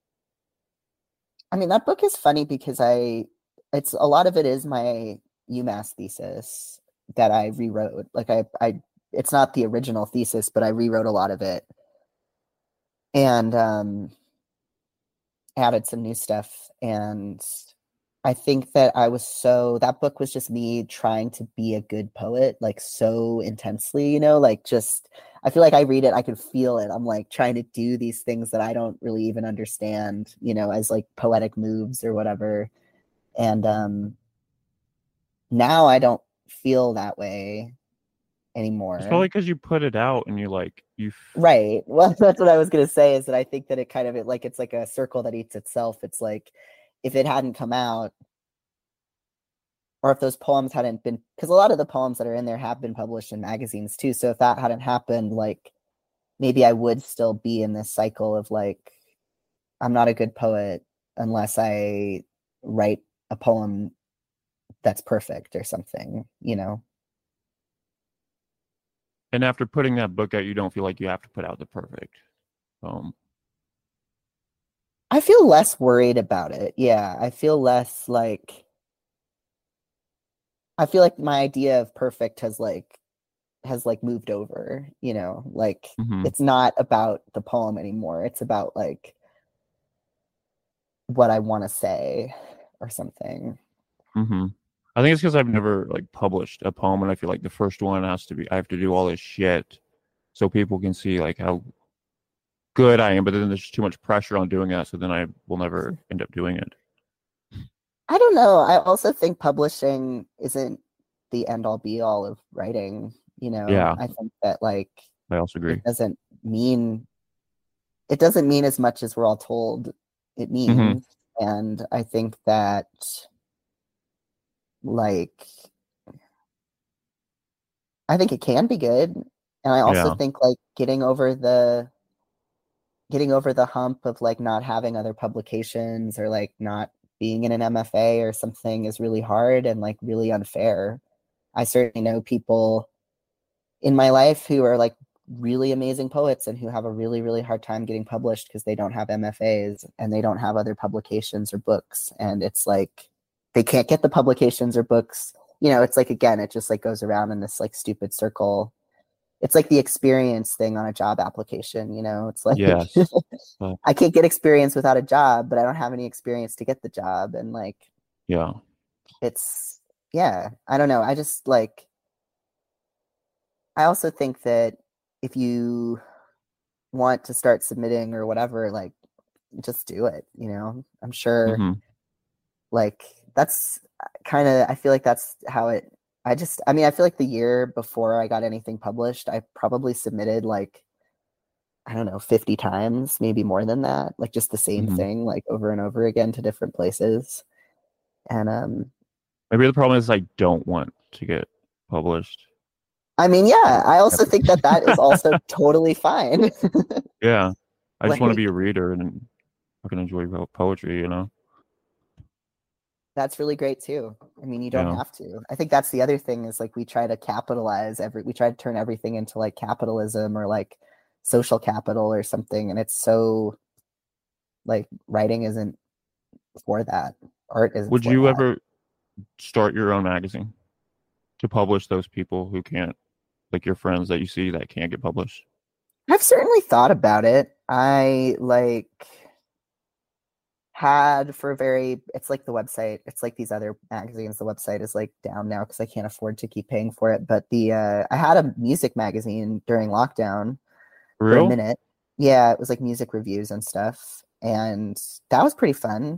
I mean that book is funny because it's a lot of it is my UMass thesis that I rewrote. Like I it's not the original thesis, but I rewrote a lot of it and added some new stuff. And I think that that book was just me trying to be a good poet, like so intensely, you know, like just, I feel like I read it, I could feel it. I'm like trying to do these things that I don't really even understand, you know, as like poetic moves or whatever. And now I don't feel that way It's probably anymore. because you put it out and you like Right. Well, that's what I was gonna say is that I think that it kind of like it's like a circle that eats itself. It's like if it hadn't come out, or if those poems hadn't been, because a lot of the poems that are in there have been published in magazines too. So if that hadn't happened, like maybe I would still be in this cycle of like I'm not a good poet unless I write a poem that's perfect or something, you know. and after putting that book out, you don't feel like you have to put out the perfect. Um, I feel less worried about it. Yeah, I feel less like I feel like my idea of perfect has like moved over, you know, like mhm, it's not about the poem anymore. It's about like what I want to say or something. mhm. I think it's because I've never like published a poem, and I feel like the first one has to be. I have to do all this shit so people can see like how good I am. But then there's too much pressure on doing that, so then I will never end up doing it. I don't know. I also think publishing isn't the end all be all of writing, you know. Yeah, I think that like I also agree. it doesn't mean it doesn't mean as much as we're all told it Hmm. means. And I think that like I think it can be good. And I also Yeah. think like getting over the hump of like not having other publications or like not being in an MFA or something is really hard and like really unfair. I certainly know people in my life who are like really amazing poets and who have a really, really hard time getting published because they don't have MFAs and they don't have other publications or books. And it's like they can't get the publications or books. You know, it's like, again, it just like goes around in this like stupid circle. It's like the experience thing on a job application, you know, it's like Yes. But I can't get experience without a job, but I don't have any experience to get the job. And like, yeah. it's, yeah, I don't know. I just like, I also think that if you want to start submitting or whatever, like, just do it, you know? I'm sure, Hmm. like, that's kind of, I feel like that's how it, I mean, I feel like the year before I got anything published, I probably submitted like, I don't know, 50 times, maybe more than that, like just the same Hmm. thing, like over and over again to different places. And Maybe the problem is I don't want to get published. I mean, yeah, I also Ever. think that that is also totally fine. Yeah. I just want to be a Like, reader and I can enjoy poetry, you know? that's really great too. I mean, you don't Yeah. have to. I think that's the other thing is like we try to we try to turn everything into like capitalism or like social capital or something. And it's so like writing isn't for that. Art isn't Would for you that. ever start your own magazine to publish those people who can't, like your friends that you see that can't get published? I've certainly thought about it. I like had for very it's like the website, it's like these other magazines, the website is like down now because I can't afford to keep paying for it, but the I had a music magazine during lockdown For for a real? minute. Yeah, it was like music reviews and stuff, and that was pretty fun.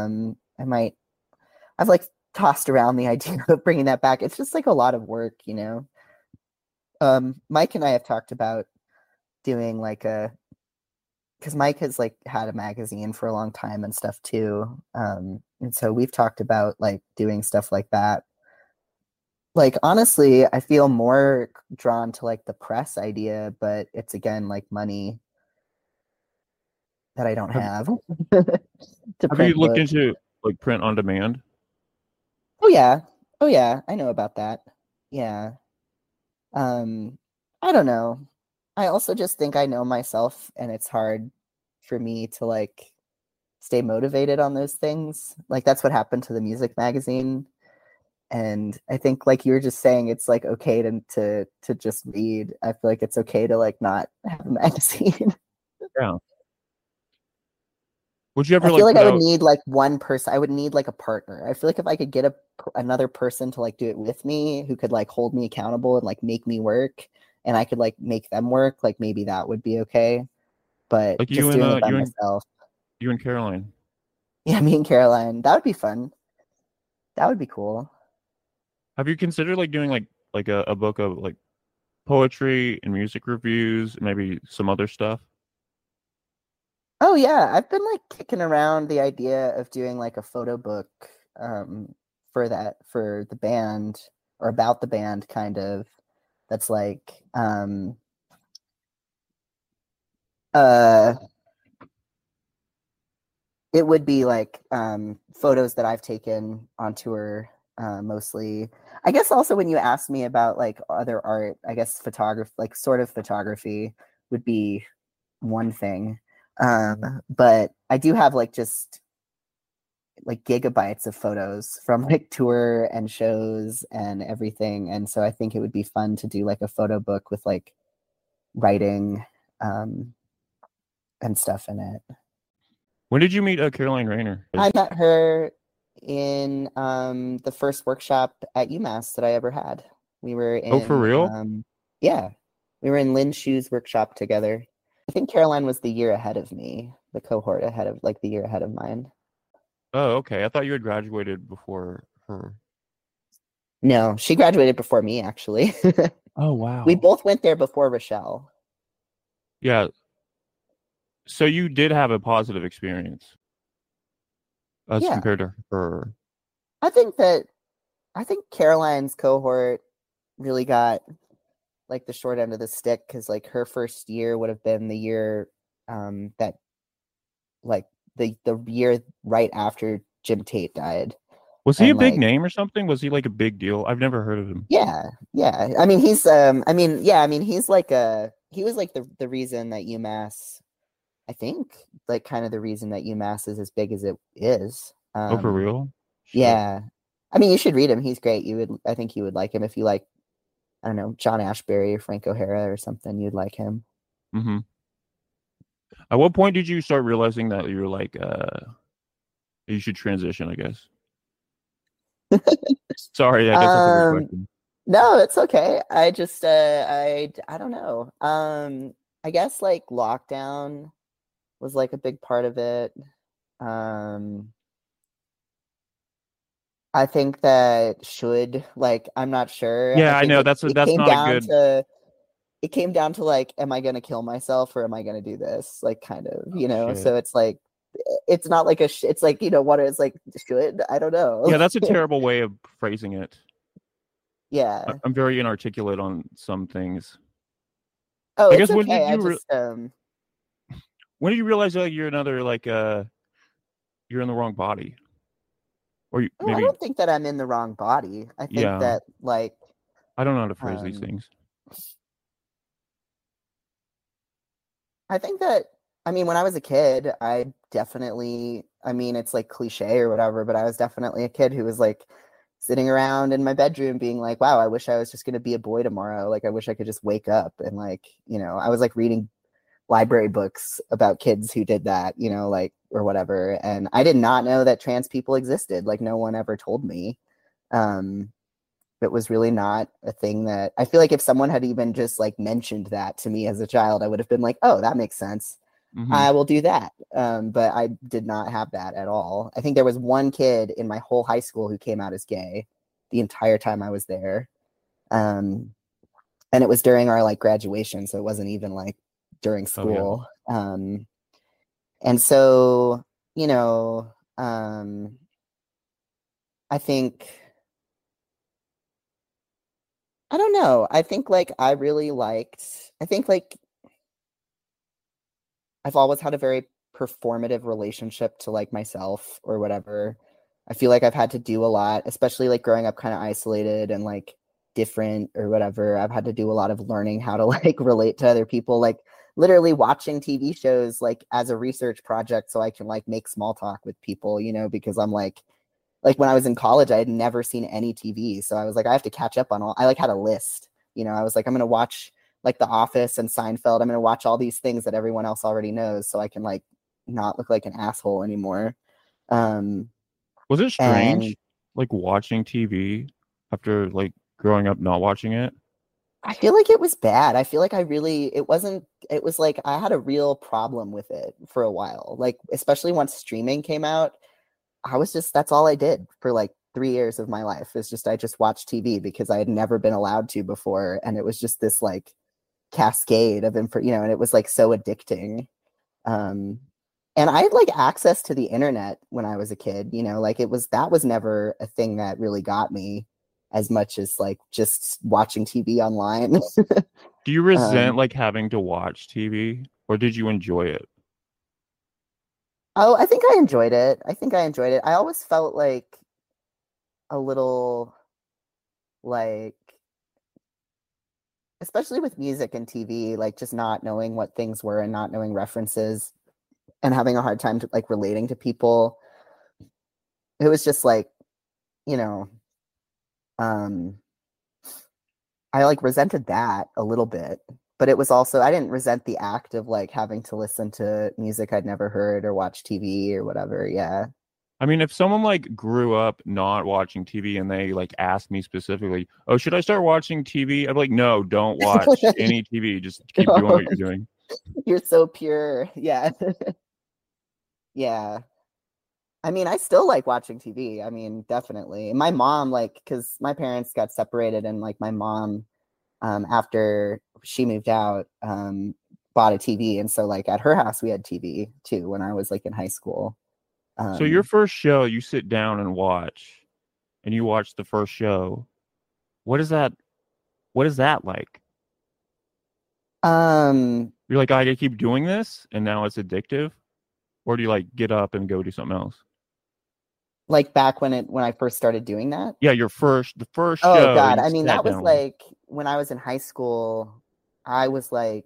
I've like tossed around the idea of bringing that back. It's just like a lot of work, you know. Mike and I have talked about doing like a because Mike has like had a magazine for a long time and stuff too. And so we've talked about like doing stuff like that. Like honestly, I feel more drawn to like the press idea, but it's again like money that I don't Have have to Have you print looked books. into like print on demand? Oh yeah. Oh yeah, I know about that. Yeah. Um I don't know. I also just think I know myself and it's hard for me to like stay motivated on those things. Like that's what happened to the music magazine. And I think like you were just saying it's like okay to just read. I feel like it's okay to like not have a magazine. Yeah. Would you I ever feel like like put I would out? need like one person. I would need like a partner. I feel like if I could get another person to like do it with me who could like hold me accountable and like make me work and I could like make them work, like maybe that would be okay. But Like just doing it by myself. you and Caroline. Yeah, me and Caroline, that would be fun. That would be cool. Have you considered like doing like a book of like poetry and music reviews, and maybe some other stuff? Oh yeah, I've been like kicking around the idea of doing like a photo book for the band or about the band kind of that's like uh it would be like photos that I've taken on tour mostly. I guess also when you asked me about like other art, I guess photography like sort of photography would be one thing. But I do have like just like gigabytes of photos from like tour and shows and everything. And so I think it would be fun to do like a photo book with like writing um, and stuff in it. When did you meet Caroline Rayner? I met her in the first workshop at UMass that I ever had. We were Oh, for in, real? yeah, we were in Lynn Shu's workshop together. I think Caroline was the year ahead of me, the cohort ahead of like the year ahead of mine. Oh, okay. I thought you had graduated before her. No, she graduated before me, actually. Oh, We wow. both went there before Rochelle. Yeah. So you did have a positive experience as Yeah, compared to her. I think that I think Caroline's cohort really got like the short end of the stick because like her first year would have been the year that like the year right after Jim Tate died. Was he a And big like name or something? Was he like a big deal? I've never heard of him. yeah. I mean he's he's like he was like the reason that UMass, I think, like kind of the reason that UMass is as big as it is. Oh, for real? Shit. Yeah. I mean, you should read him. He's great. I think you would like him if you like, I don't know, John Ashbery or Frank O'Hara or something. You'd like him. Mm-hmm. At what point did you start realizing that you were like, you should transition, I guess? Sorry, I guess that's a weird Um, question. no, it's okay. I just, I don't know. I guess like lockdown was like a big part of it. Um, I think that should like, I'm not sure. I Yeah, I think know it that's came not a down good. to like, am I going to kill myself or am I going to do this? Like, kind of, Oh shit. So it's like, it's not like it's like, what it's like, should, I don't know. Yeah, that's a terrible way of phrasing it. Yeah. I'm very inarticulate on some things. Oh, I it's guess okay. when did you realize like you're another like you're in the wrong body or Oh, I maybe don't think that I'm in the wrong body. I think yeah, that like, I don't know how to phrase these um, things. I think that, I mean, when I was a kid, I definitely, I mean, it's like cliche or whatever, but I was definitely a kid who was like sitting around in my bedroom being like, wow, I wish I was just going to be a boy tomorrow. Like, I wish I could just wake up and like, I was like reading library books about kids who did that, like, or whatever. And I did not know that trans people existed. Like, no one ever told me. Um, it was really not a thing that I feel like if someone had even just like mentioned that to me as a child, I would have been like, oh, that makes sense. Hmm. I will do that. But I did not have that at all. I think there was one kid in my whole high school who came out as gay the entire time I was there. Um, and it was during our like graduation. So it wasn't even like during Oh yeah. school. And so, you know, um, I think I don't know. I think like I think like I've always had a very performative relationship to like myself or whatever. I feel like I've had to do a lot, especially like growing up kind of isolated and like different or whatever. I've had to do a lot of learning how to like relate to other people, like literally watching TV shows like as a research project so I can like make small talk with people, because I'm like when I was in college, I had never seen any TV. So I was like, I have to catch up on all. I like had a list. I was like, I'm gonna watch like The Office and Seinfeld. I'm gonna watch all these things that everyone else already knows, so I can like not look like an asshole anymore. Um, Was it and strange like watching TV after like growing up not watching it? I feel like it was bad. I feel like it wasn't, it was like I had a real problem with it for a while. Like, especially once streaming came out, that's all I did for like 3 years of my life. Is just I just watched TV because I had never been allowed to before, and it was just this like cascade of info, and it was like so addicting. Um, and I had like access to the internet when I was a kid, like that was never a thing that really got me as much as like just watching TV online. Do you resent um, like having to watch TV or did you enjoy it? oh, I think I enjoyed it. I always felt like a little like, especially with music and TV, like just not knowing what things were and not knowing references and having a hard time to like relating to people. It was just like, you know, um, I like resented that a little bit, but it was also, I didn't resent the act of like having to listen to music I'd never heard or watch TV or whatever. Yeah. I mean, if someone like grew up not watching TV and they like asked me specifically, "Oh, should I start watching TV?" I'd be like, "No, don't watch any TV. Just keep doing what you're doing." You're so pure. Yeah. Yeah. I mean, I still like watching TV. I mean, definitely. My mom, like, because my parents got separated, and like my mom, after she moved out, bought a TV, and so like at her house we had TV too when I was like in high school. So your Um, first show, you sit down and watch, and you watch the first show. What is that? What is that like? You're like, I gotta keep doing this, and now it's addictive, or do you like get up and go do something else? Like back when I first started doing that. Yeah, the first Oh show God. you I mean, sat that was down. like when I was in high school, I was like,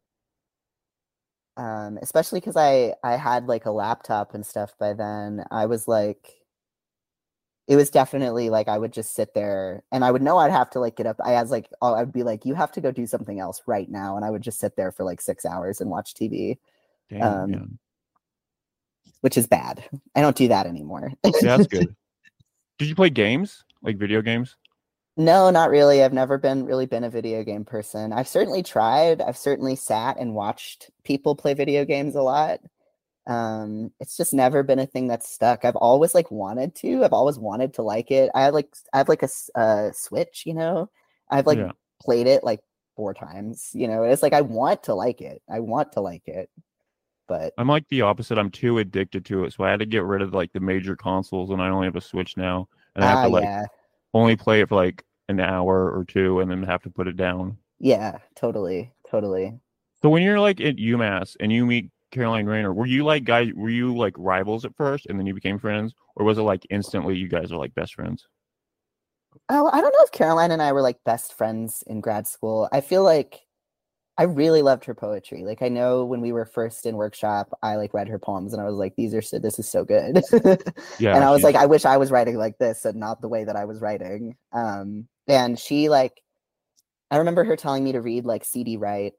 especially because I had like a laptop and stuff by then, I was like, it was definitely like I would just sit there and I would know I'd have to like get up. I was like, oh, I'd be like, you have to go do something else right now. And I would just sit there for like 6 hours and watch TV, Dang, um, yeah, which is bad. I don't do that anymore. yeah, that's good. Did you play games, like video games? No, not really. I've never been a video game person. I've certainly tried. I've certainly sat and watched people play video games a lot. It's just never been a thing that's stuck. I've always like wanted to. I've always wanted to like it. I have like a Switch, you know. I've like Yeah, played it like 4 times, you know. It's like I want to like it. I want to like it, but I'm like the opposite. I'm too addicted to it, so I had to get rid of like the major consoles, and I only have a Switch now, and I have to like yeah. only play it for like an hour or two, and then have to put it down. Yeah, totally. Totally. So when you're like at UMass and you meet Caroline Rayner, were you like guys? Were you like rivals at first, and then you became friends, or was it like instantly you guys are like best friends? Oh, I don't know if Caroline and I were like best friends in grad school. I feel like I really loved her poetry. Like I know when we were first in workshop, I like read her poems and I was like, this is so good. And Yeah, I was like, she's I wish I was writing like this and not the way that I was writing. And she like I remember her telling me to read like CD Wright.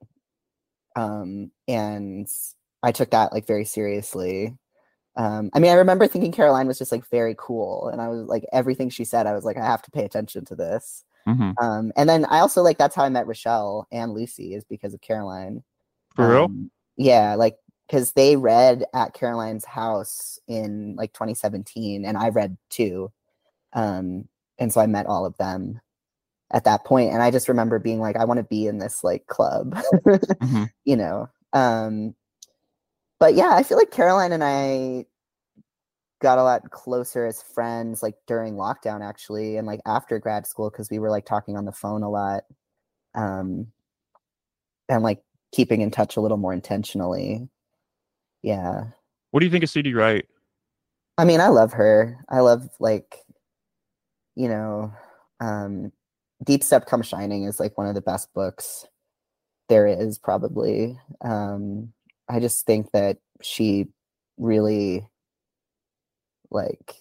And I took that like very seriously. I mean, I remember thinking Caroline was just like very cool, and I was like everything she said, I was like, I have to pay attention to this. hmm And then I also like that's how I met Rochelle and Lucy is because of Caroline. for real. Yeah, like because they read at Caroline's house in like 2017, and I read too. And so I met all of them at that point, and I just remember being like, I want to be in this like club, hmm you know. But yeah, I feel like Caroline and I got a lot closer as friends like during lockdown actually and like after grad school because we were like talking on the phone a lot um and like keeping in touch a little more intentionally. Yeah. What do you think of CD Wright? I mean, I love her. I love like, you know, um Deep Step Come Shining is like one of the best books there is probably. I just think that she really like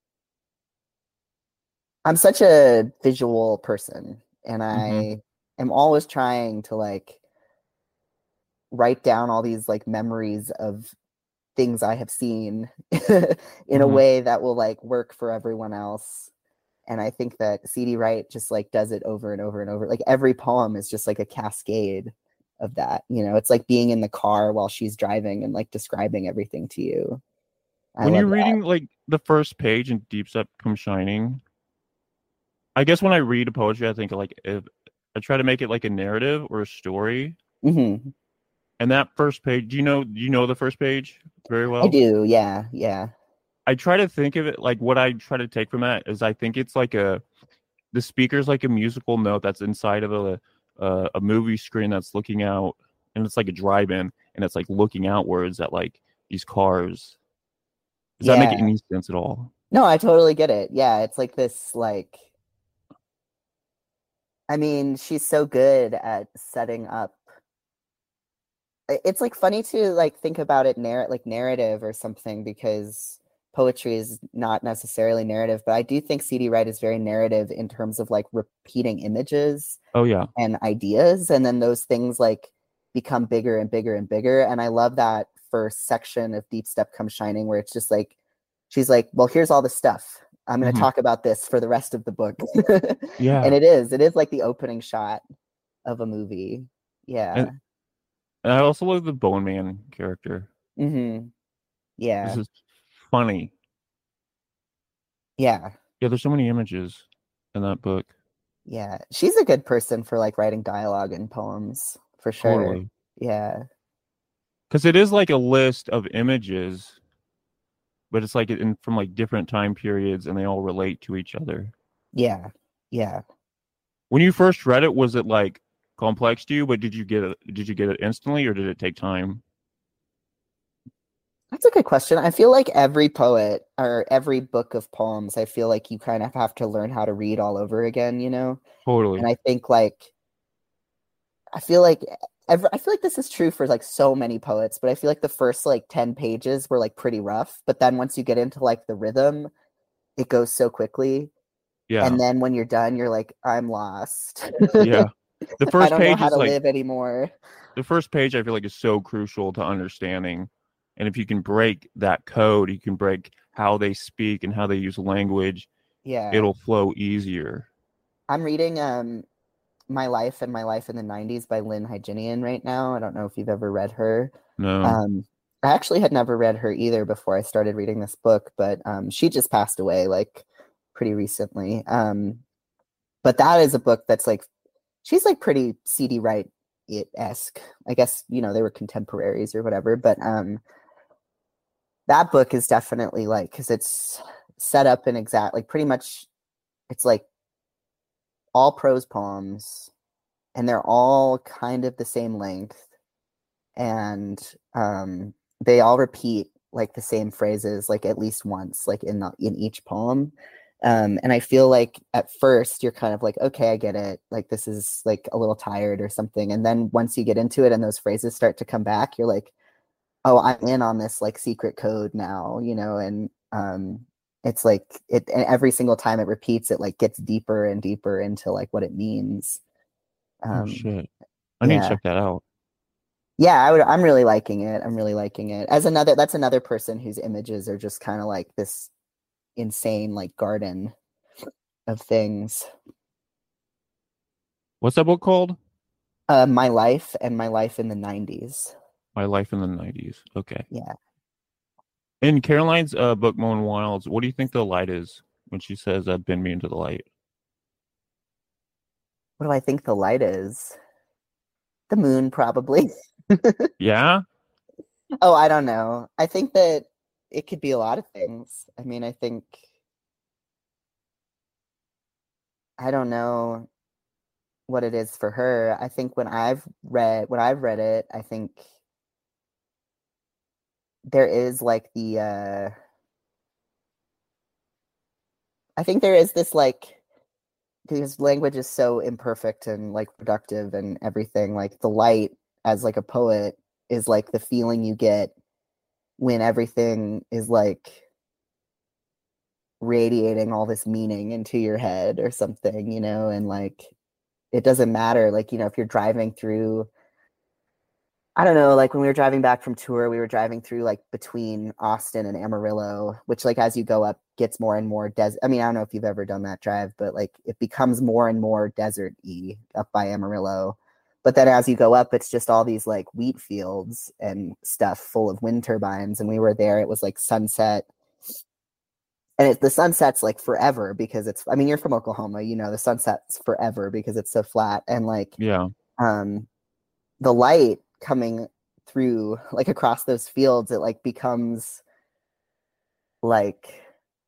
I'm such a visual person and hmm I am always trying to like write down all these like memories of things I have seen in a hmm way that will like work for everyone else. And I think that CD Wright just like does it over and over and over. Like every poem is just like a cascade of that. You know, it's like being in the car while she's driving and like describing everything to you. I When you're love that. reading like the first page in Deep Step Come Shining, I guess when I read a poetry, I think like if I try to make it like a narrative or a story. Hmm. And that first page, do you know the first page very I well? do. Yeah. Yeah. I try to think of it like what I try to take from that is I think it's like the speaker's like a musical note that's inside of a movie screen that's looking out, and it's like a drive-in, and it's like looking outwards at like these cars. Does that make Yeah. any sense at all? No, I totally get it. Yeah. It's like this, like, I mean, she's so good at setting up. It's like funny to like think about it like narrative or something because poetry is not necessarily narrative, but I do think CD Wright is very narrative in terms of like repeating images Oh yeah. and ideas, and then those things like become bigger and bigger and bigger. And I love that first section of Deep Step Come Shining where it's just like she's like, well, here's all the stuff. I'm going to hmm talk about this for the rest of the book. And Yeah. it is like the opening shot of a movie. And, Yeah. and I also love the Bone Man character. Hmm. This Yeah. is funny. Yeah. Yeah, there's so many images in that book. Yeah. She's a good person for like writing dialogue and poems for sure. Totally. Yeah. Because it is like a list of images, but it's like in from like different time periods, and they all relate to each other. Yeah. Yeah. When you first read it, was it like complex to you, but did you get it instantly or did it take time? That's a good question. I feel like every poet or every book of poems, I feel like you kind of have to learn how to read all over again, you know? And Totally. I think like I feel like I feel like this is true for like so many poets, but I feel like the first like 10 pages were like pretty rough, but then once you get into like the rhythm, it goes so quickly. Yeah. And then when you're done, you're like, I'm lost. Yeah. The I first don't know page how is to like live anymore. the first page I feel like is so crucial to understanding. And if you can break that code, you can break how they speak and how they use language, Yeah. it'll flow easier. I'm reading My Life in the 90s by Lynn Hygenian right now. I don't know if you've ever read her. No. Um, I actually had never read her either before I started reading this book, but she just passed away like pretty recently. But that is a book that's like she's like pretty C.D. Wright-esque. I guess, you know, they were contemporaries or whatever, but that book is definitely like because it's set up in exact like pretty much it's like all prose poems and they're all kind of the same length and they all repeat like the same phrases like at least once like in each poem. And I feel like at first you're kind of like, okay, I get it, like this is like a little tired or something, and then once you get into it and those phrases start to come back, you're like, oh, I'm in on this like secret code now, you know. And it's like it, and every single time it repeats, it like gets deeper and deeper into like what it means. Oh um shit. I need to yeah. check that out. Yeah, I'm really liking it. I'm really liking it. That's another person whose images are just kind of like this insane like garden of things. What's that book called? My Life and My Life in the 90s. My Life in the 90s. Okay. Yeah. In Caroline's book Moan Wilds, what do you think the light is when she says bend me into the light? What do I think the light is? The moon, probably. Yeah? Oh, I don't know. I think that it could be a lot of things. I mean, I don't know what it is for her. I think when I've read it, I think there is like I think there is this like because language is so imperfect and like productive and everything, like the light as like a poet is like the feeling you get when everything is like radiating all this meaning into your head or something, you know. And like it doesn't matter, like, you know, if you're driving through, I don't know, like when we were driving back from tour, we were driving through like between Austin and Amarillo, which like as you go up gets more and more desert. I mean, I don't know if you've ever done that drive, but like it becomes more and more desert-y up by Amarillo. But then as you go up, it's just all these like wheat fields and stuff full of wind turbines. And we were there, it was like sunset. And the sunset's like forever because I mean, you're from Oklahoma, you know, the sunset's forever because it's so flat. And like Yeah. um the light coming through like across those fields, it like becomes like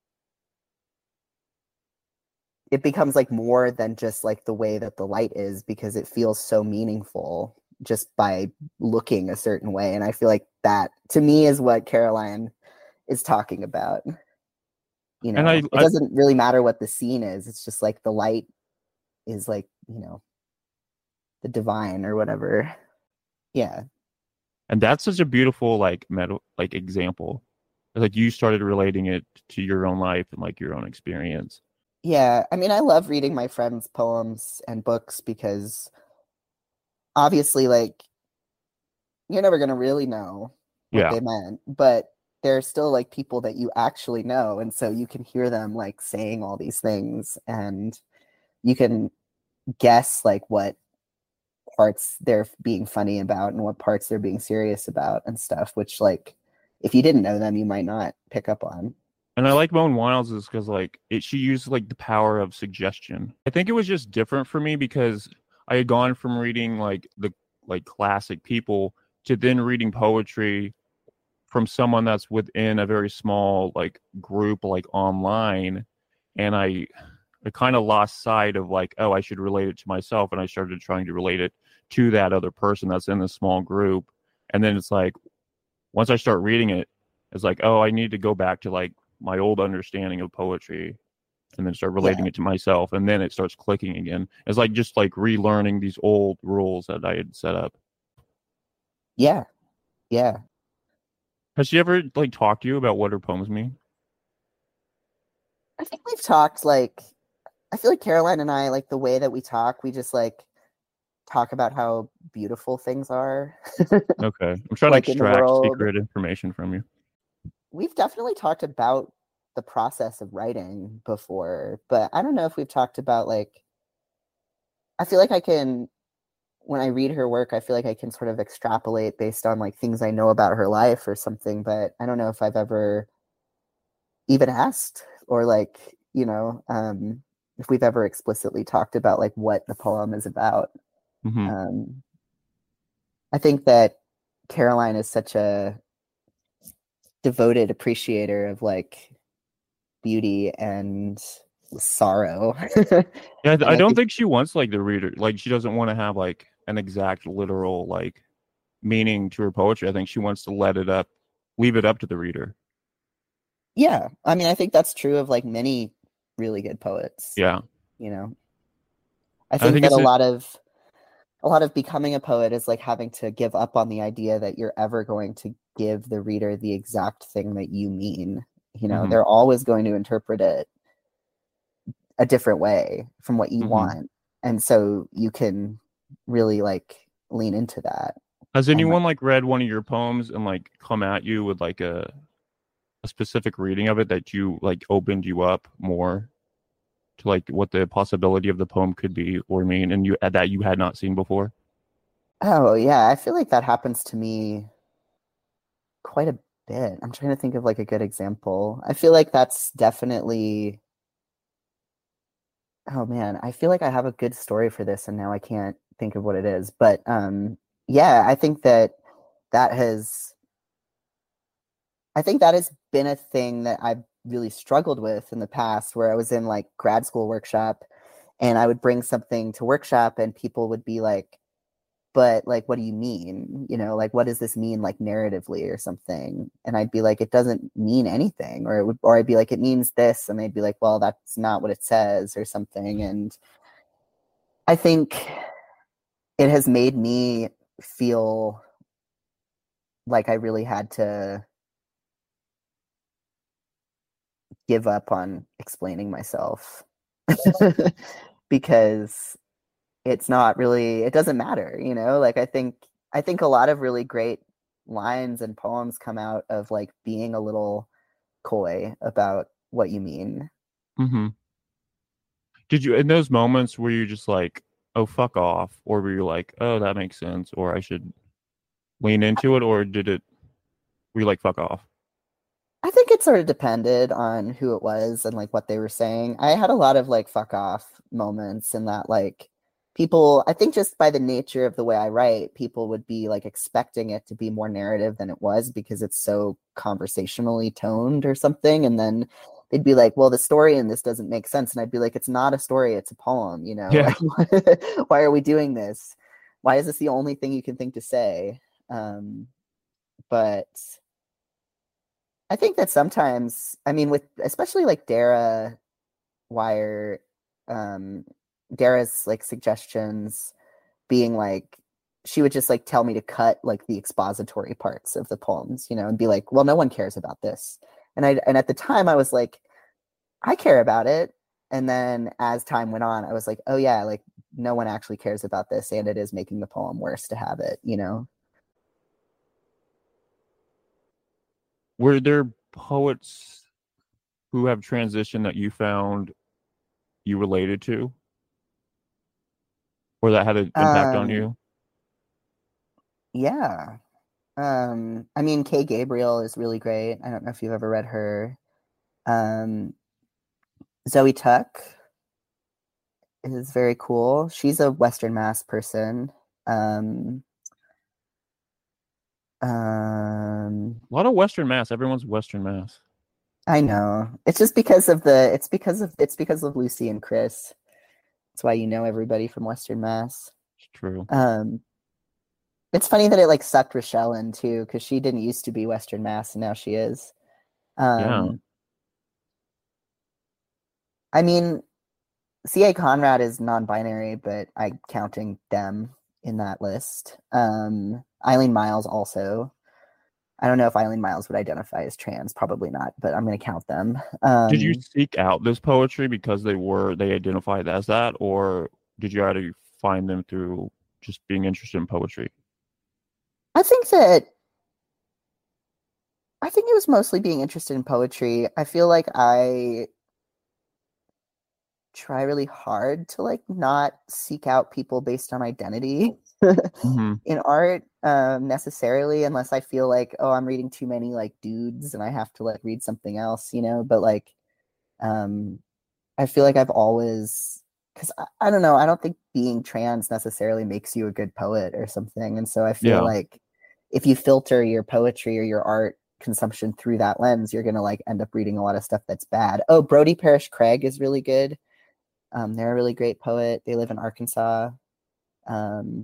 more than just like the way that the light is because it feels so meaningful just by looking a certain way. And I feel like that to me is what Caroline is talking about. You And I, know, it I doesn't really matter what the scene is, it's just like the light is like, you know, the divine or whatever. Yeah. and that's such a beautiful like metal like example. Like you started relating it to your own life and like your own experience. Yeah, I mean, I love reading my friends' poems and books because obviously, like, you're never gonna really know what Yeah. they meant, but they're still like people that you actually know, and so you can hear them like saying all these things, and you can guess like what parts they're being funny about and what parts they're being serious about and stuff, which like if you didn't know them, you might not pick up on. And I like Moan Wilds is because like she used like the power of suggestion. I think it was just different for me because I had gone from reading like the like classic people to then reading poetry from someone that's within a very small like group like online, and I kind of lost sight of like, oh, I should relate it to myself, and I started trying to relate it to that other person that's in this small group. And then it's like, once I start reading it, it's like, oh, I need to go back to like my old understanding of poetry and then start relating it to myself. And then it starts clicking again. It's like just like relearning these old rules that I had set up. Yeah. Yeah. Has she ever like talked to you about what her poems mean? I think we've talked, like, I feel like Caroline and I, like, the way that we talk, we just like talk about how beautiful things are. Okay. I'm trying to Like in the extract world. secret information from you. We've definitely talked about the process of writing before, but I don't know if we've talked about, like, I feel like I can, when I read her work, I feel like I can sort of extrapolate based on like things I know about her life or something, but I don't know if I've ever even asked or like, you know, if we've ever explicitly talked about like what the poem is about. Mm-hmm. I think that Caroline is such a devoted appreciator of like beauty and sorrow. Yeah, And I I don't think, think she wants like the reader, like she doesn't want to have like an exact literal like meaning to her poetry. I think she wants to leave it up to the reader. yeah, I mean, I think that's true of like many really good poets, Yeah. you know. I I think think that it's a lot of becoming a poet is like having to give up on the idea that you're ever going to give the reader the exact thing that you mean. You know, mm-hmm, they're always going to interpret it a different way from what you mm-hmm. want. And so you can really like lean into that. Has And like, anyone like read one of your poems and like come at you with like a specific reading of it that you like opened you up more to like what the possibility of the poem could be or mean and you that you had not seen before? oh yeah, I feel like that happens to me quite a bit. I'm trying to think of like a good example. I feel like that's definitely, oh man, I feel like I have a good story for this and now I can't think of what it is. But yeah, that has I think that has been a thing that I've really struggled with in the past, where I was in like grad school workshop and I would bring something to workshop and people would be like, but like, what do you mean? You know, like, what does this mean, like narratively or something? And I'd be like, it doesn't mean anything. Or I'd be like, it means this. And they'd be like, well, that's not what it says or something. And I think it has made me feel like I really had to give up on explaining myself because it's not really, it doesn't matter, you know? Like I think a lot of really great lines and poems come out of like being a little coy about what you mean. Mm-hmm. Did you in those moments where you just like, oh fuck off, or were you like, oh that makes sense, or I should lean into it, or were you like fuck off? I think it sort of depended on who it was and like what they were saying. I had a lot of like fuck off moments in that like people, I think just by the nature of the way I write, people would be like expecting it to be more narrative than it was because it's so conversationally toned or something. And then they'd be like, well, the story in this doesn't make sense. And I'd be like, it's not a story, it's a poem, you know? Yeah. Like, why are we doing this? Why is this the only thing you can think to say? But I think that sometimes, I mean, with especially like Dara Wire, um, Dara's like suggestions being like, she would just like tell me to cut like the expository parts of the poems, you know, and be like, well, no one cares about this. And at the time I was like, I care about it. And then as time went on, I was like, oh yeah, like no one actually cares about this, and it is making the poem worse to have it, you know? Were there poets who have transitioned that you found you related to, or that had an impact on Um, you? yeah. I mean, Kay Gabriel is really great. I don't know if you've ever read her. Um, Zoe Tuck is very cool. She's a Western Mass person. Um, um, A lot of Western Mass. Everyone's Western Mass. I know. It's just it's because of Lucy and Chris. That's why you know everybody from Western Mass. true. Um, it's funny that it like sucked Rochelle in too, because she didn't used to be Western Mass and now she is. Yeah. Um, I mean, C.A. Conrad is non-binary, but I'm counting them in that list. Eileen Miles also. I don't know if Eileen Miles would identify as trans, probably not, but I'm going to count them. Did you seek out this poetry because they identified as that, or did you already find them through just being interested in poetry? I think that I think it was mostly being interested in poetry. I feel like I try really hard to like not seek out people based on identity Hmm. in art necessarily, unless I feel like, oh, I'm reading too many like dudes and I have to like read something else, you know. But like um I feel like I've always, because I don't know, I don't think being trans necessarily makes you a good poet or something. And so I feel Yeah. like if you filter your poetry or your art consumption through that lens, you're gonna like end up reading a lot of stuff that's bad. Oh, Brody Parish Craig is really good. They're a really great poet. They live in Arkansas. Um,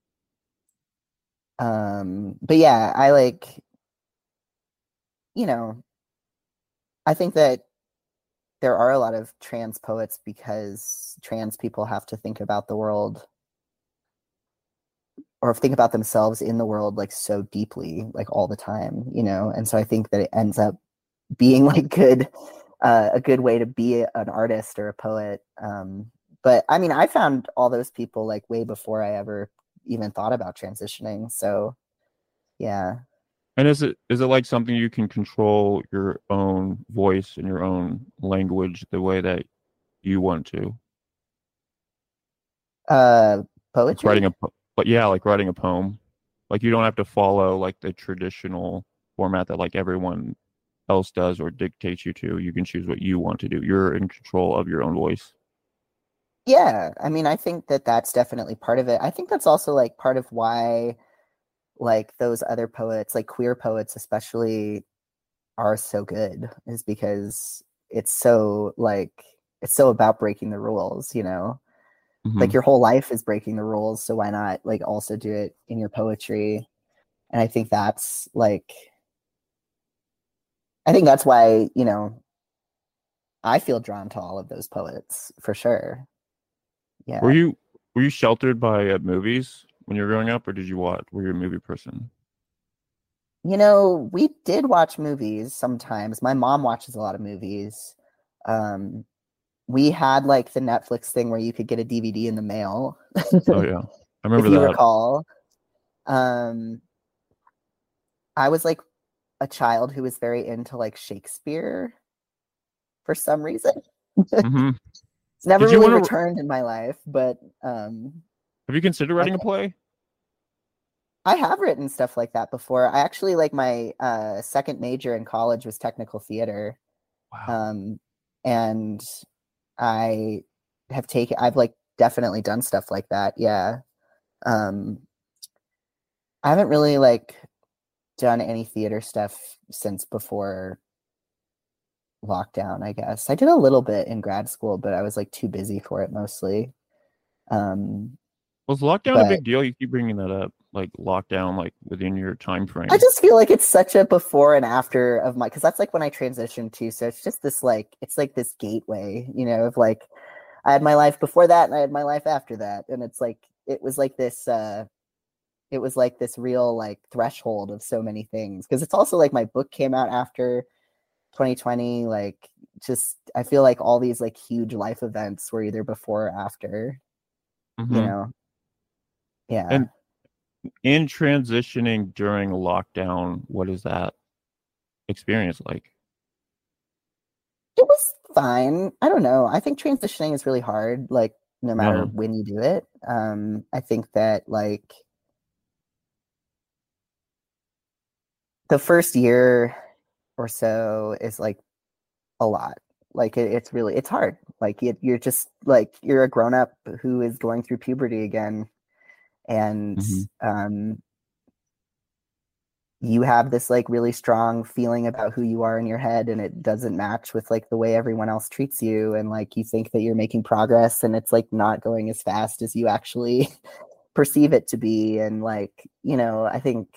but yeah, I like, you know, I think that there are a lot of trans poets because trans people have to think about the world or think about themselves in the world like so deeply, like all the time, you know? And so I think that it ends up being like a good way to be an artist or a poet. But I mean, I found all those people like way before I ever even thought about transitioning. So yeah. And is it like something you can control your own voice and your own language the way that you want to? Uh, Like writing Poetry? but yeah, like writing a poem. Like you don't have to follow like the traditional format that like everyone else does or dictates you to. You can choose what you want to do. You're in control of your own voice. Yeah. I mean, I think that that's definitely part of it. I think that's also like part of why like those other poets, like queer poets especially, are so good is because it's so like it's so about breaking the rules, you know? Like Hmm. your whole life is breaking the rules, so why not like also do it in your poetry? And I think that's why, you know, I feel drawn to all of those poets for sure. Were Yeah. you were you sheltered by movies when you were growing up, or did you watch? Were you a movie person? You know, we did watch movies sometimes. My mom watches a lot of movies. Um, we had like the Netflix thing where you could get a DVD in the mail, Oh yeah, I if remember you that. recall. Um, I was like a child who was very into like Shakespeare for some reason. Hmm. It's never Did you really want to? returned in my life, but Have you considered I writing a play? I have written stuff like that before. I actually like my second major in college was technical theater. Wow. Um, and I I've like definitely done stuff like that. Yeah. Um, I haven't really like done any theater stuff since before lockdown, I guess. I did a little bit in grad school, but I was like too busy for it mostly. Um, Was lockdown a but big deal? You keep bringing that up, like lockdown, like within your time I frame. just feel like it's such a before and after of my, because that's like when I transitioned to. So it's just this like, it's like this gateway, you know, of like, I had my life before that and I had my life after that. And it's like, it was like this real like threshold of so many things. Cause it's also like my book came out after 2020. Like, just, I feel like all these like huge life events were either before or after, you Hmm. know? Yeah. And in transitioning during lockdown, what is that experience like? It was fine. I don't know. I think transitioning is really hard, like no matter Yeah. when you do it. I think that like the first year or so is like a lot. Like it's really it's hard. Like you're just like you're a grown up who is going through puberty again, and Hmm. um, you have this like really strong feeling about who you are in your head, and it doesn't match with like the way everyone else treats you, and like you think that you're making progress, and it's like not going as fast as you actually perceive it to be. And like, you know, I think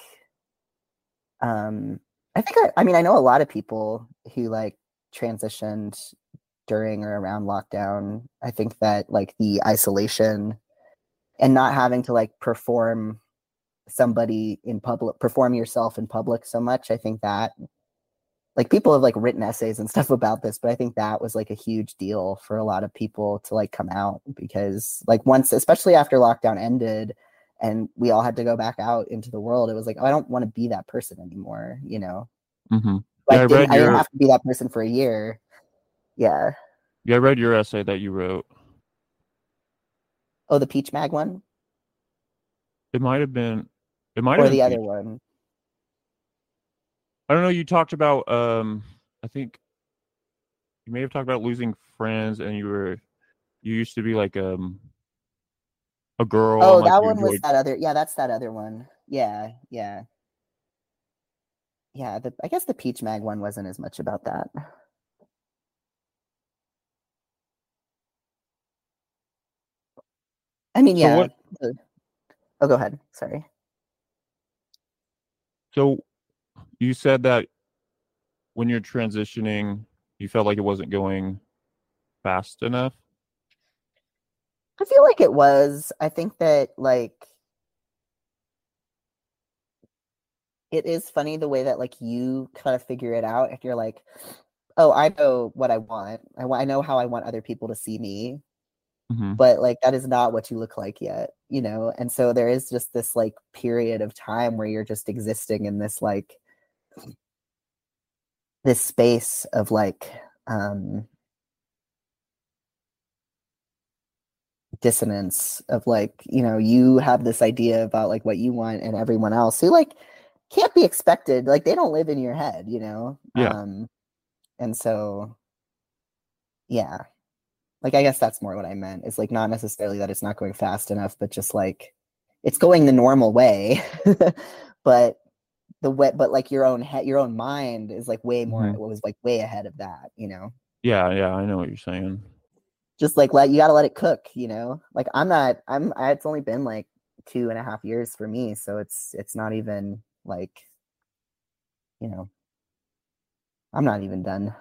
I mean, I know a lot of people who like transitioned during or around lockdown. I think that like the isolation and not having to like perform yourself in public so much. I think that like people have like written essays and stuff about this, but I think that was like a huge deal for a lot of people to like come out, because like once, especially after lockdown ended and we all had to go back out into the world, it was like, oh, I don't want to be that person anymore, you know? Mm-hmm. I didn't have to be that person for a year. Yeah. Yeah, I read your essay that you wrote. Oh, the Peach Mag one? It might have been Or the Peach. other one? I don't know. You talked about I think you may have talked about losing friends, and you used to be like a girl, and Oh, like that you one was enjoyed. that other. Yeah, that's that other one. Yeah, yeah, yeah. I guess the Peach Mag one wasn't as much about that. I mean, So yeah. what? Oh, go ahead. Sorry. So you said that when you're transitioning, you felt like it wasn't going fast enough. I feel like it was. I think that like it is funny the way that like you kind of figure it out. If you're like, oh, I know what I want. I know how I want other people to see me, Mm-hmm. but like that is not what you look like yet, you know? And so there is just this like period of time where you're just existing in this like this space of like dissonance of like, you know, you have this idea about like what you want, and everyone else who like can't be expected, like they don't live in your head, you know? Yeah. And so yeah, like I guess that's more what I meant. It's like not necessarily that it's not going fast enough, but just like it's going the normal way. But but like your own mind is like way more, Mm-hmm. it was like way ahead of that, you know? Yeah. Yeah. I know what you're saying. Just like you gotta let it cook, you know? Like it's only been like 2.5 years for me, so it's not even like, you know, I'm not even done.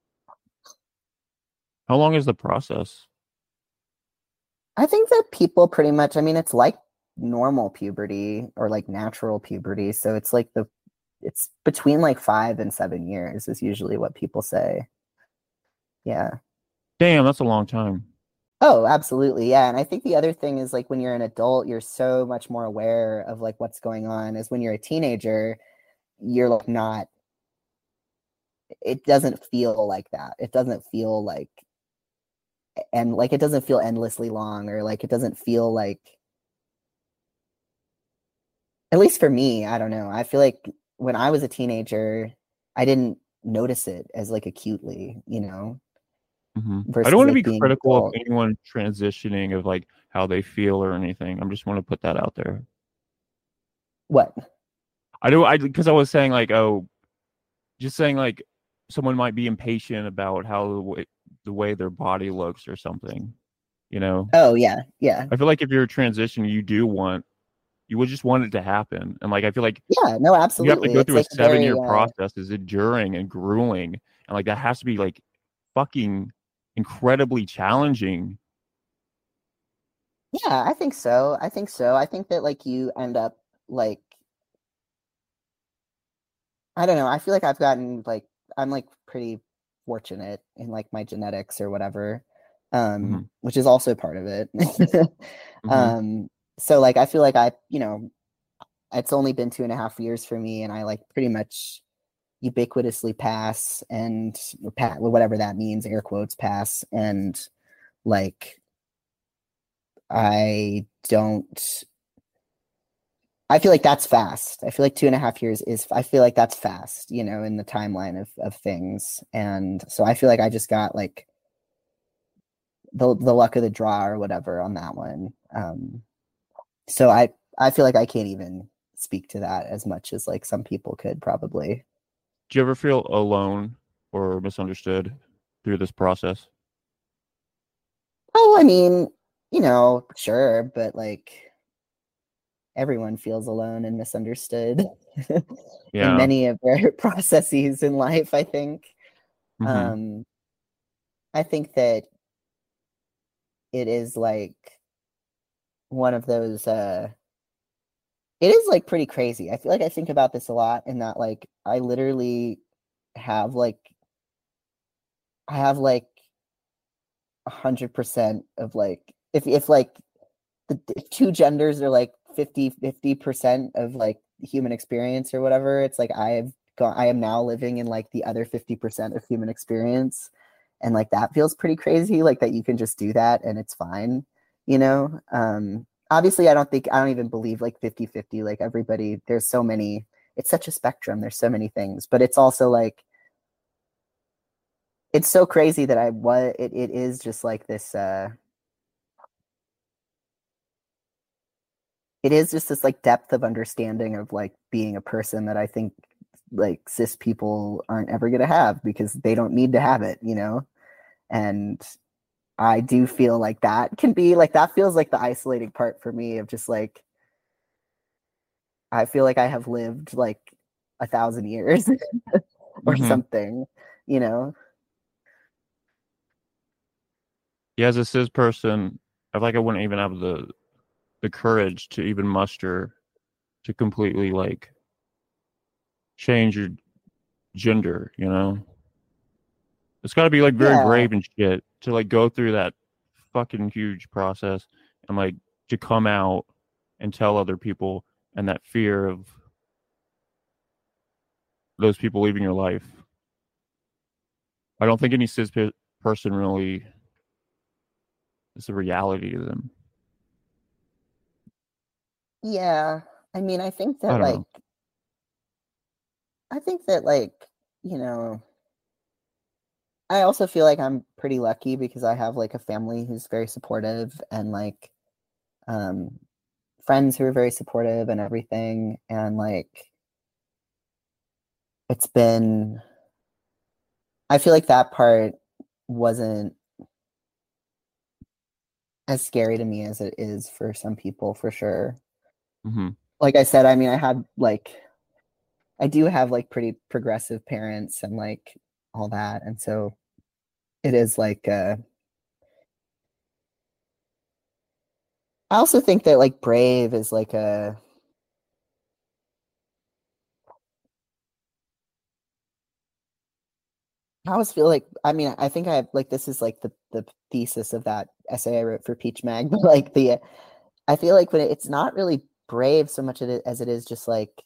How long is the process? I think that people pretty much, I mean, it's like normal puberty or like natural puberty, so it's like it's between like 5 and 7 years is usually what people say. Yeah. Damn, that's a long time. Oh, absolutely. Yeah. And I think the other thing is like when you're an adult, you're so much more aware of like what's going on. As when you're a teenager, you're like not, it doesn't feel like that. It doesn't feel like, and like it doesn't feel endlessly long, or like it doesn't feel like, at least for me, I don't know. I feel like when I was a teenager, I didn't notice it as like acutely, you know, Mm-hmm. I don't versus want to like be being an critical of adult. anyone transitioning of like how they feel or anything. I just want to put that out there. What? Because I was saying like, oh, just saying like someone might be impatient about how the way their body looks or something, you know? Oh, yeah. Yeah. I feel like if you're transitioning, you would just want it to happen. And like, I feel like Yeah. No, you have to absolutely. go It's through a like a very, 7 year process is enduring and grueling. And like, that has to be like fucking incredibly challenging. yeah, I think so. I think so. I think that like you end up like, I don't know. I feel like I've gotten like, I'm like pretty fortunate in like my genetics or whatever, Mm-hmm. which is also part of it. Mm-hmm. um, so like I feel like I, you know, it's only been 2.5 years for me, and I like pretty much ubiquitously pass and whatever that means, air quotes pass, and like I don't. I feel like that's fast. I feel like 2.5 years is. I feel like that's fast, you know, in the timeline of things, and so I feel like I just got like the luck of the draw or whatever on that one. So I feel like I can't even speak to that as much as like some people could probably. Do you ever feel alone or misunderstood through this process? Oh, I mean, you know, sure, but like everyone feels alone and misunderstood in Yeah. many of their processes in life, I think. Hmm. Um, I think that it is like one of those it is like pretty crazy. I feel like I think about this a lot in that like I literally have like I have like 100% of like if like if two genders are like 50% of like human experience or whatever, it's like I am now living in like the other 50% of human experience. And like that feels pretty crazy, like that you can just do that and it's fine, you know? Obviously I don't even believe like 50-50. Like everybody, there's so many, it's such a spectrum, there's so many things, but it's also like it's so crazy that it is just like this it is just this like depth of understanding of like being a person that I think like cis people aren't ever going to have because they don't need to have it, you know? And I do feel like that can be like that feels like the isolating part for me of just like I feel like I have lived like 1,000 years or Hmm. something, you know? Yeah, as a cis person, I feel like I wouldn't even have the courage to even muster to completely like change your gender, you know? It's got to be like very Yeah. brave and shit to like go through that fucking huge process and like to come out and tell other people, and that fear of those people leaving your life. I don't think any person really is a reality to them. Yeah. I mean, I don't know. I think that like, you know, I also feel like I'm pretty lucky because I have like a family who's very supportive and like um friends who are very supportive and everything. And like it's been I feel like that part wasn't as scary to me as it is for some people for sure. Hmm. Like I said, I mean I do have like pretty progressive parents and like all that. And so it is like I also think that like brave is like a I always feel like I mean I think I have like this is like the thesis of that essay I wrote for Peach Mag, but like the I feel like when it's not really brave so much as it is just like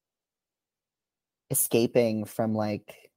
escaping from like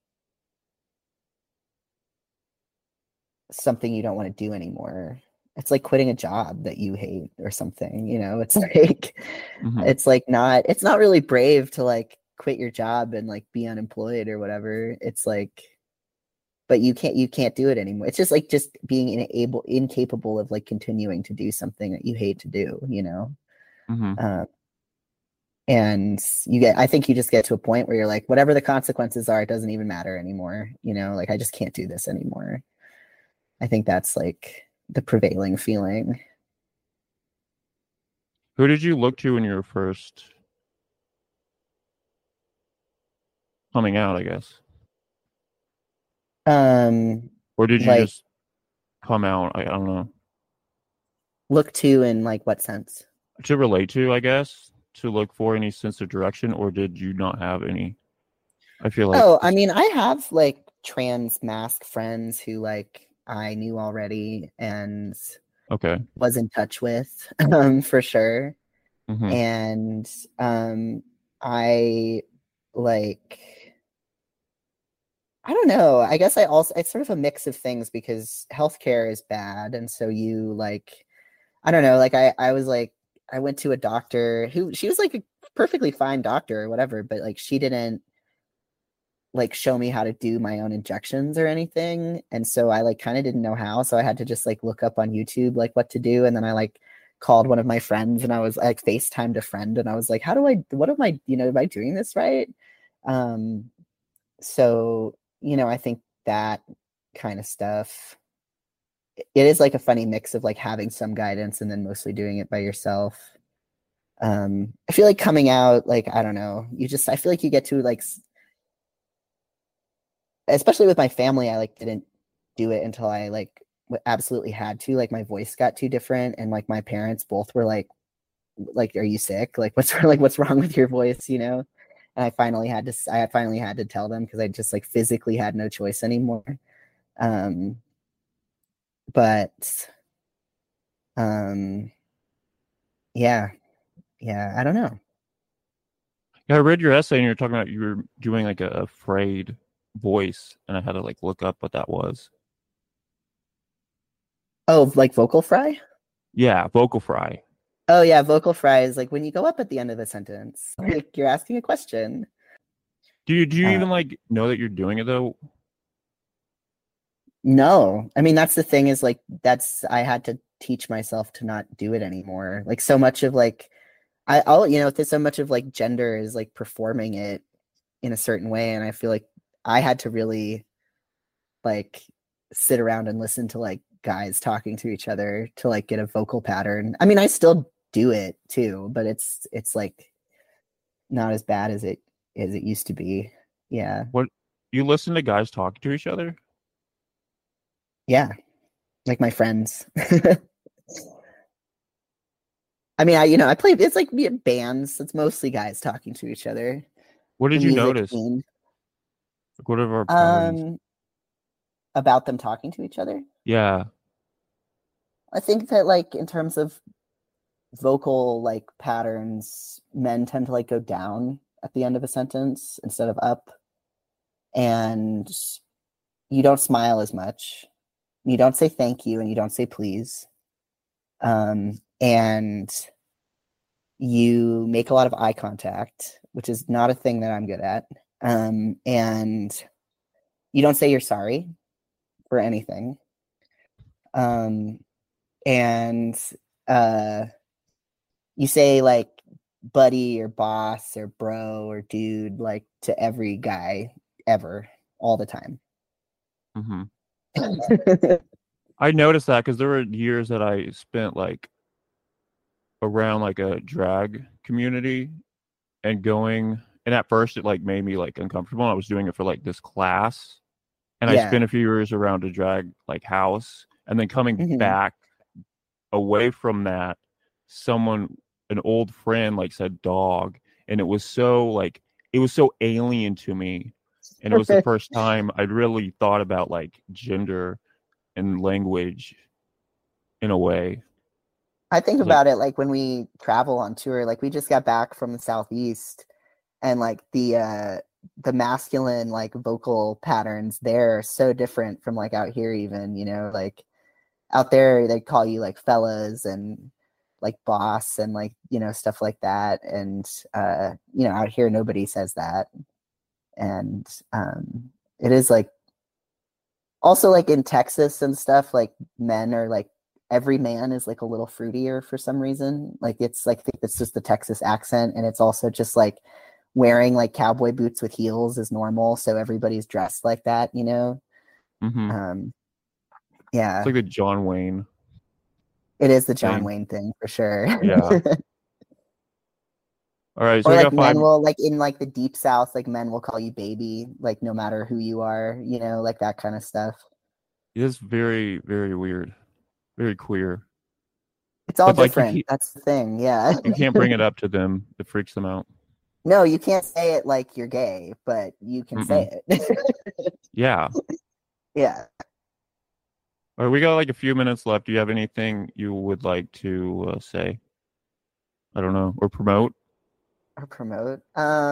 something you don't want to do anymore. It's like quitting a job that you hate or something, you know? Hmm. It's not really brave to like quit your job and like be unemployed or whatever. It's like but you can't do it anymore. It's just like just being incapable of like continuing to do something that you hate to do, you know. Hmm. Uh, and I think you just get to a point where you're like, whatever the consequences are, it doesn't even matter anymore, you know. Like I just can't do this anymore. I think that's like the prevailing feeling. Who did you look to when you were first coming out, I guess? Um, Or did you like just come out? I don't know. look to in like what sense? To relate to, I guess, to look for any sense of direction, or did you not have any? I feel like Oh, I it's mean, I have like trans mask friends who like I knew already and okay. was in touch with, for sure. Hmm. And um, I like, I don't know. I guess it's sort of a mix of things because healthcare is bad. And so you like, I don't know, like I was like, I went to a doctor who she was like a perfectly fine doctor or whatever, but like she didn't like show me how to do my own injections or anything. And so I like kind of didn't know how. So I had to just like look up on YouTube like what to do. And then I like called one of my friends and I was like FaceTimed a friend and I was like, what am I, you know, am I doing this right? Um, so, you know, I think that kind of stuff. It is like a funny mix of like having some guidance and then mostly doing it by yourself. I feel like coming out, like, I don't know, I feel like you get to like, especially with my family, I like didn't do it until I like absolutely had to. Like my voice got too different, and like my parents both were like, are you sick? Like what's wrong with your voice? You know? And I finally had to tell them because I just like physically had no choice anymore. Um, but yeah, yeah, I don't know. Yeah, I read your essay and you're talking about you were doing like a afraid voice, and I had to like look up what that was. Oh, like vocal fry? Yeah, vocal fry. Oh yeah, vocal fry is like when you go up at the end of a sentence, like you're asking a question. Do you Uh, even like know that you're doing it though? no, I mean that's the thing is like I had to teach myself to not do it anymore. Like so much of like I'll there's so much of like gender is like performing it in a certain way, and I feel like I had to really like sit around and listen to like guys talking to each other to like get a vocal pattern. I mean, I still do it too, but it's like not as bad as it used to be. Yeah. What, you listen to guys talking to each other? Yeah. Like my friends. I mean, I play it's like bands. It's mostly guys talking to each other. What The did you music notice? scene. Like, what are our patterns? Um about them talking to each other. Yeah. I think that like in terms of vocal like patterns, men tend to like go down at the end of a sentence instead of up. And you don't smile as much. You don't say thank you and you don't say please. And you make a lot of eye contact, which is not a thing that I'm good at. And you don't say you're sorry for anything. Um, and uh, you say like buddy or boss or bro or dude like to every guy ever all the time. Hmm. I noticed that because there were years that I spent like around like a drag community and going, and at first it like made me like uncomfortable. I was doing it for like this class, and I Yeah. spent a few years around a drag like house, and then coming Hmm. back away from that, someone, an old friend, like said dog, and it was so alien to me, and it was the first time I'd really thought about like gender and language in a way. I think It's like, about it like when we travel on tour, like we just got back from the Southeast and like the masculine like vocal patterns there are so different from like out here even, like out there they call you like fellas and like boss and like, stuff like that. And out here nobody says that. And it is like also like in Texas and stuff, like men are like every man is like a little fruitier for some reason. Like it's like I think it's just the Texas accent, and it's also just like wearing like cowboy boots with heels is normal, so everybody's dressed like that. mm-hmm. Um, It's yeah, like the John Wayne it is the John thing. Wayne thing for sure. Yeah. All right, so Or we like got men five. will like in like the deep South, like men will call you baby, like no matter who you are, like that kind of stuff. It's very, very weird, very queer. It's all But like different. That's the thing. Yeah. you can't bring it up to them. It freaks them out. No, you can't say it like you're gay, but you can Mm-mm. say it. Yeah. Yeah. All right, we got like a few minutes left. Do you have anything you would like to say? I don't know, or promote? Or promote.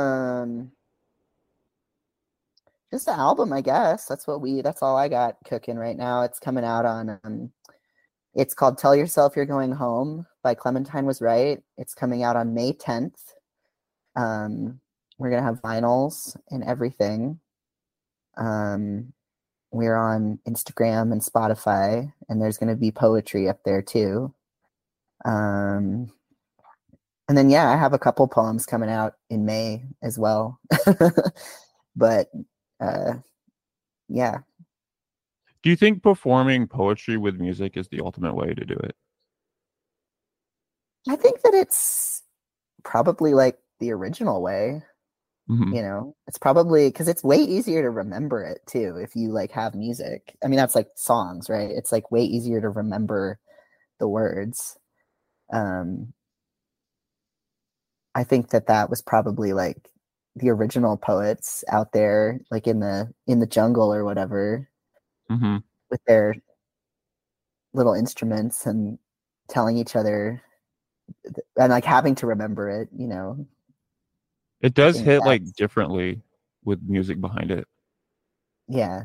Just the album, I guess. That's all I got cooking right now. It's coming out on it's called Tell Yourself You're Going Home by Clementine Was Right. It's coming out on May 10th. Um, we're gonna have vinyls and everything. Um, we're on Instagram and Spotify, and there's gonna be poetry up there too. Um, and then yeah, I have a couple poems coming out in May as well. But uh, yeah, Do you think performing poetry with music is the ultimate way to do it? I think that it's probably like the original way. Hmm. You know, it's probably because it's way easier to remember it too if you like have music. I mean, that's like songs, right? It's like way easier to remember the words. Um, I think that that was probably like the original poets out there, like in the jungle or whatever, Hmm. with their little instruments and telling each other and like having to remember it. You know, It I does think hit like that's differently with music behind it. yeah.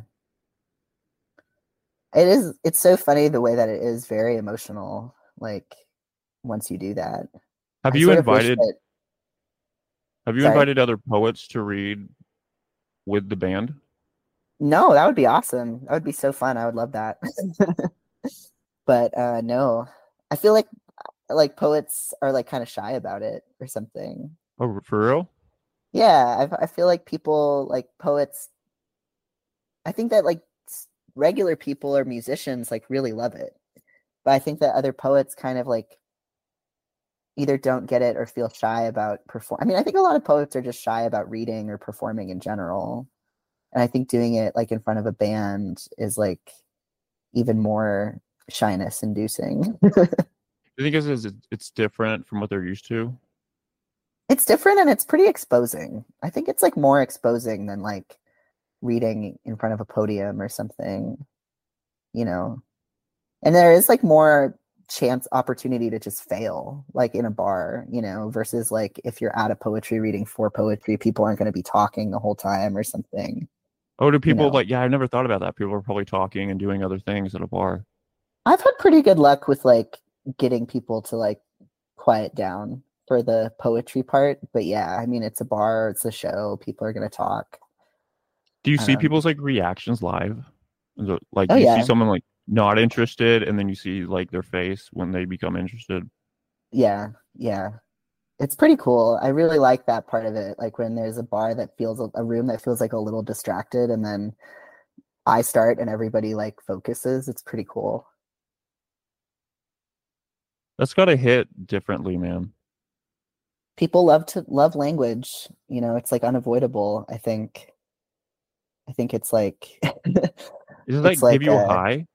It is. It's so funny the way that it is very emotional. Like once you do that, Have I you sort of wish invited that. have you Sorry. invited other poets to read with the band? No, that would be awesome. That would be so fun. I would love that. But no, I feel like poets are like kind of shy about it or something. Oh, for real? Yeah, I feel like people like poets. I think that like regular people or musicians like really love it, but I think that other poets kind of like either don't get it or feel shy about perform. I mean, I think a lot of poets are just shy about reading or performing in general, and I think doing it like in front of a band is like even more shyness inducing. I think it's different from what they're used to. It's different and it's pretty exposing. I think it's like more exposing than like reading in front of a podium or something, you know. And there is like more chance opportunity to just fail, like in a bar, you know, versus like if you're at a poetry reading for poetry, people aren't going to be talking the whole time or something, Oh, do you people know. like, yeah, I never thought about that. People are probably talking and doing other things at a bar. I've had pretty good luck with like getting people to like quiet down for the poetry part, but yeah, I mean it's a bar, it's a show, people are going to talk. Do you see Um, people's like reactions live? Like oh you see yeah, someone like not interested and then you see like their face when they become interested. yeah, yeah. It's pretty cool. I really like that part of it. Like when there's a bar that feels a room that feels like a little distracted, and then I start and everybody like focuses. It's pretty cool. That's gotta hit differently, man. People love to love language. You know, it's like unavoidable. I think. I think it's like Does it it's like give like you a high?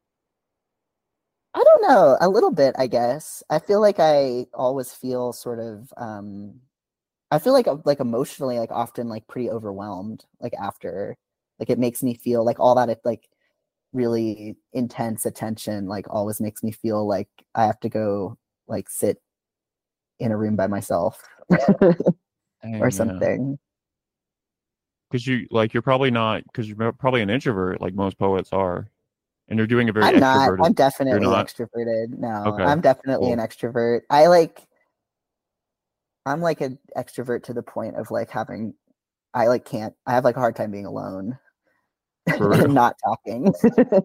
I don't know, a little bit, I guess. I feel like I always feel sort of I feel like emotionally like often like pretty overwhelmed like after like it makes me feel like all that it like really intense attention like always makes me feel like I have to go like sit in a room by myself or Dang, yeah. something. Because you like you're probably not because you're probably an introvert like most poets are, and you're doing a very I'm not. extroverted. I'm You're definitely not? extroverted. No, Okay, I'm definitely an cool. extrovert. I'm like an extrovert to the point of like having I like can't I have like a hard time being alone For and real. not talking.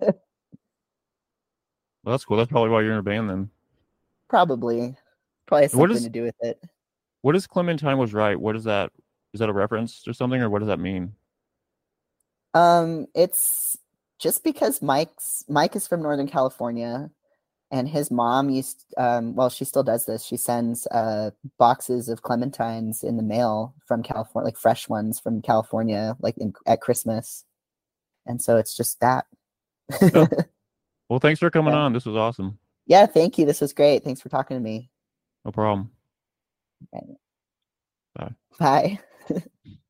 Well, that's cool. That's probably why you're in a band then. Probably has What something is to do with it. what is Clementine was right? What is that? Is that a reference or something, or what does that mean? It's just because Mike is from Northern California, and his mom used well, she still does this. She sends boxes of clementines in the mail from California, like fresh ones from California, like at Christmas. And so it's just that. Oh, well, thanks for coming Yeah. on. This was awesome. Yeah, thank you. This was great. Thanks for talking to me. No problem. Okay. Bye. Bye.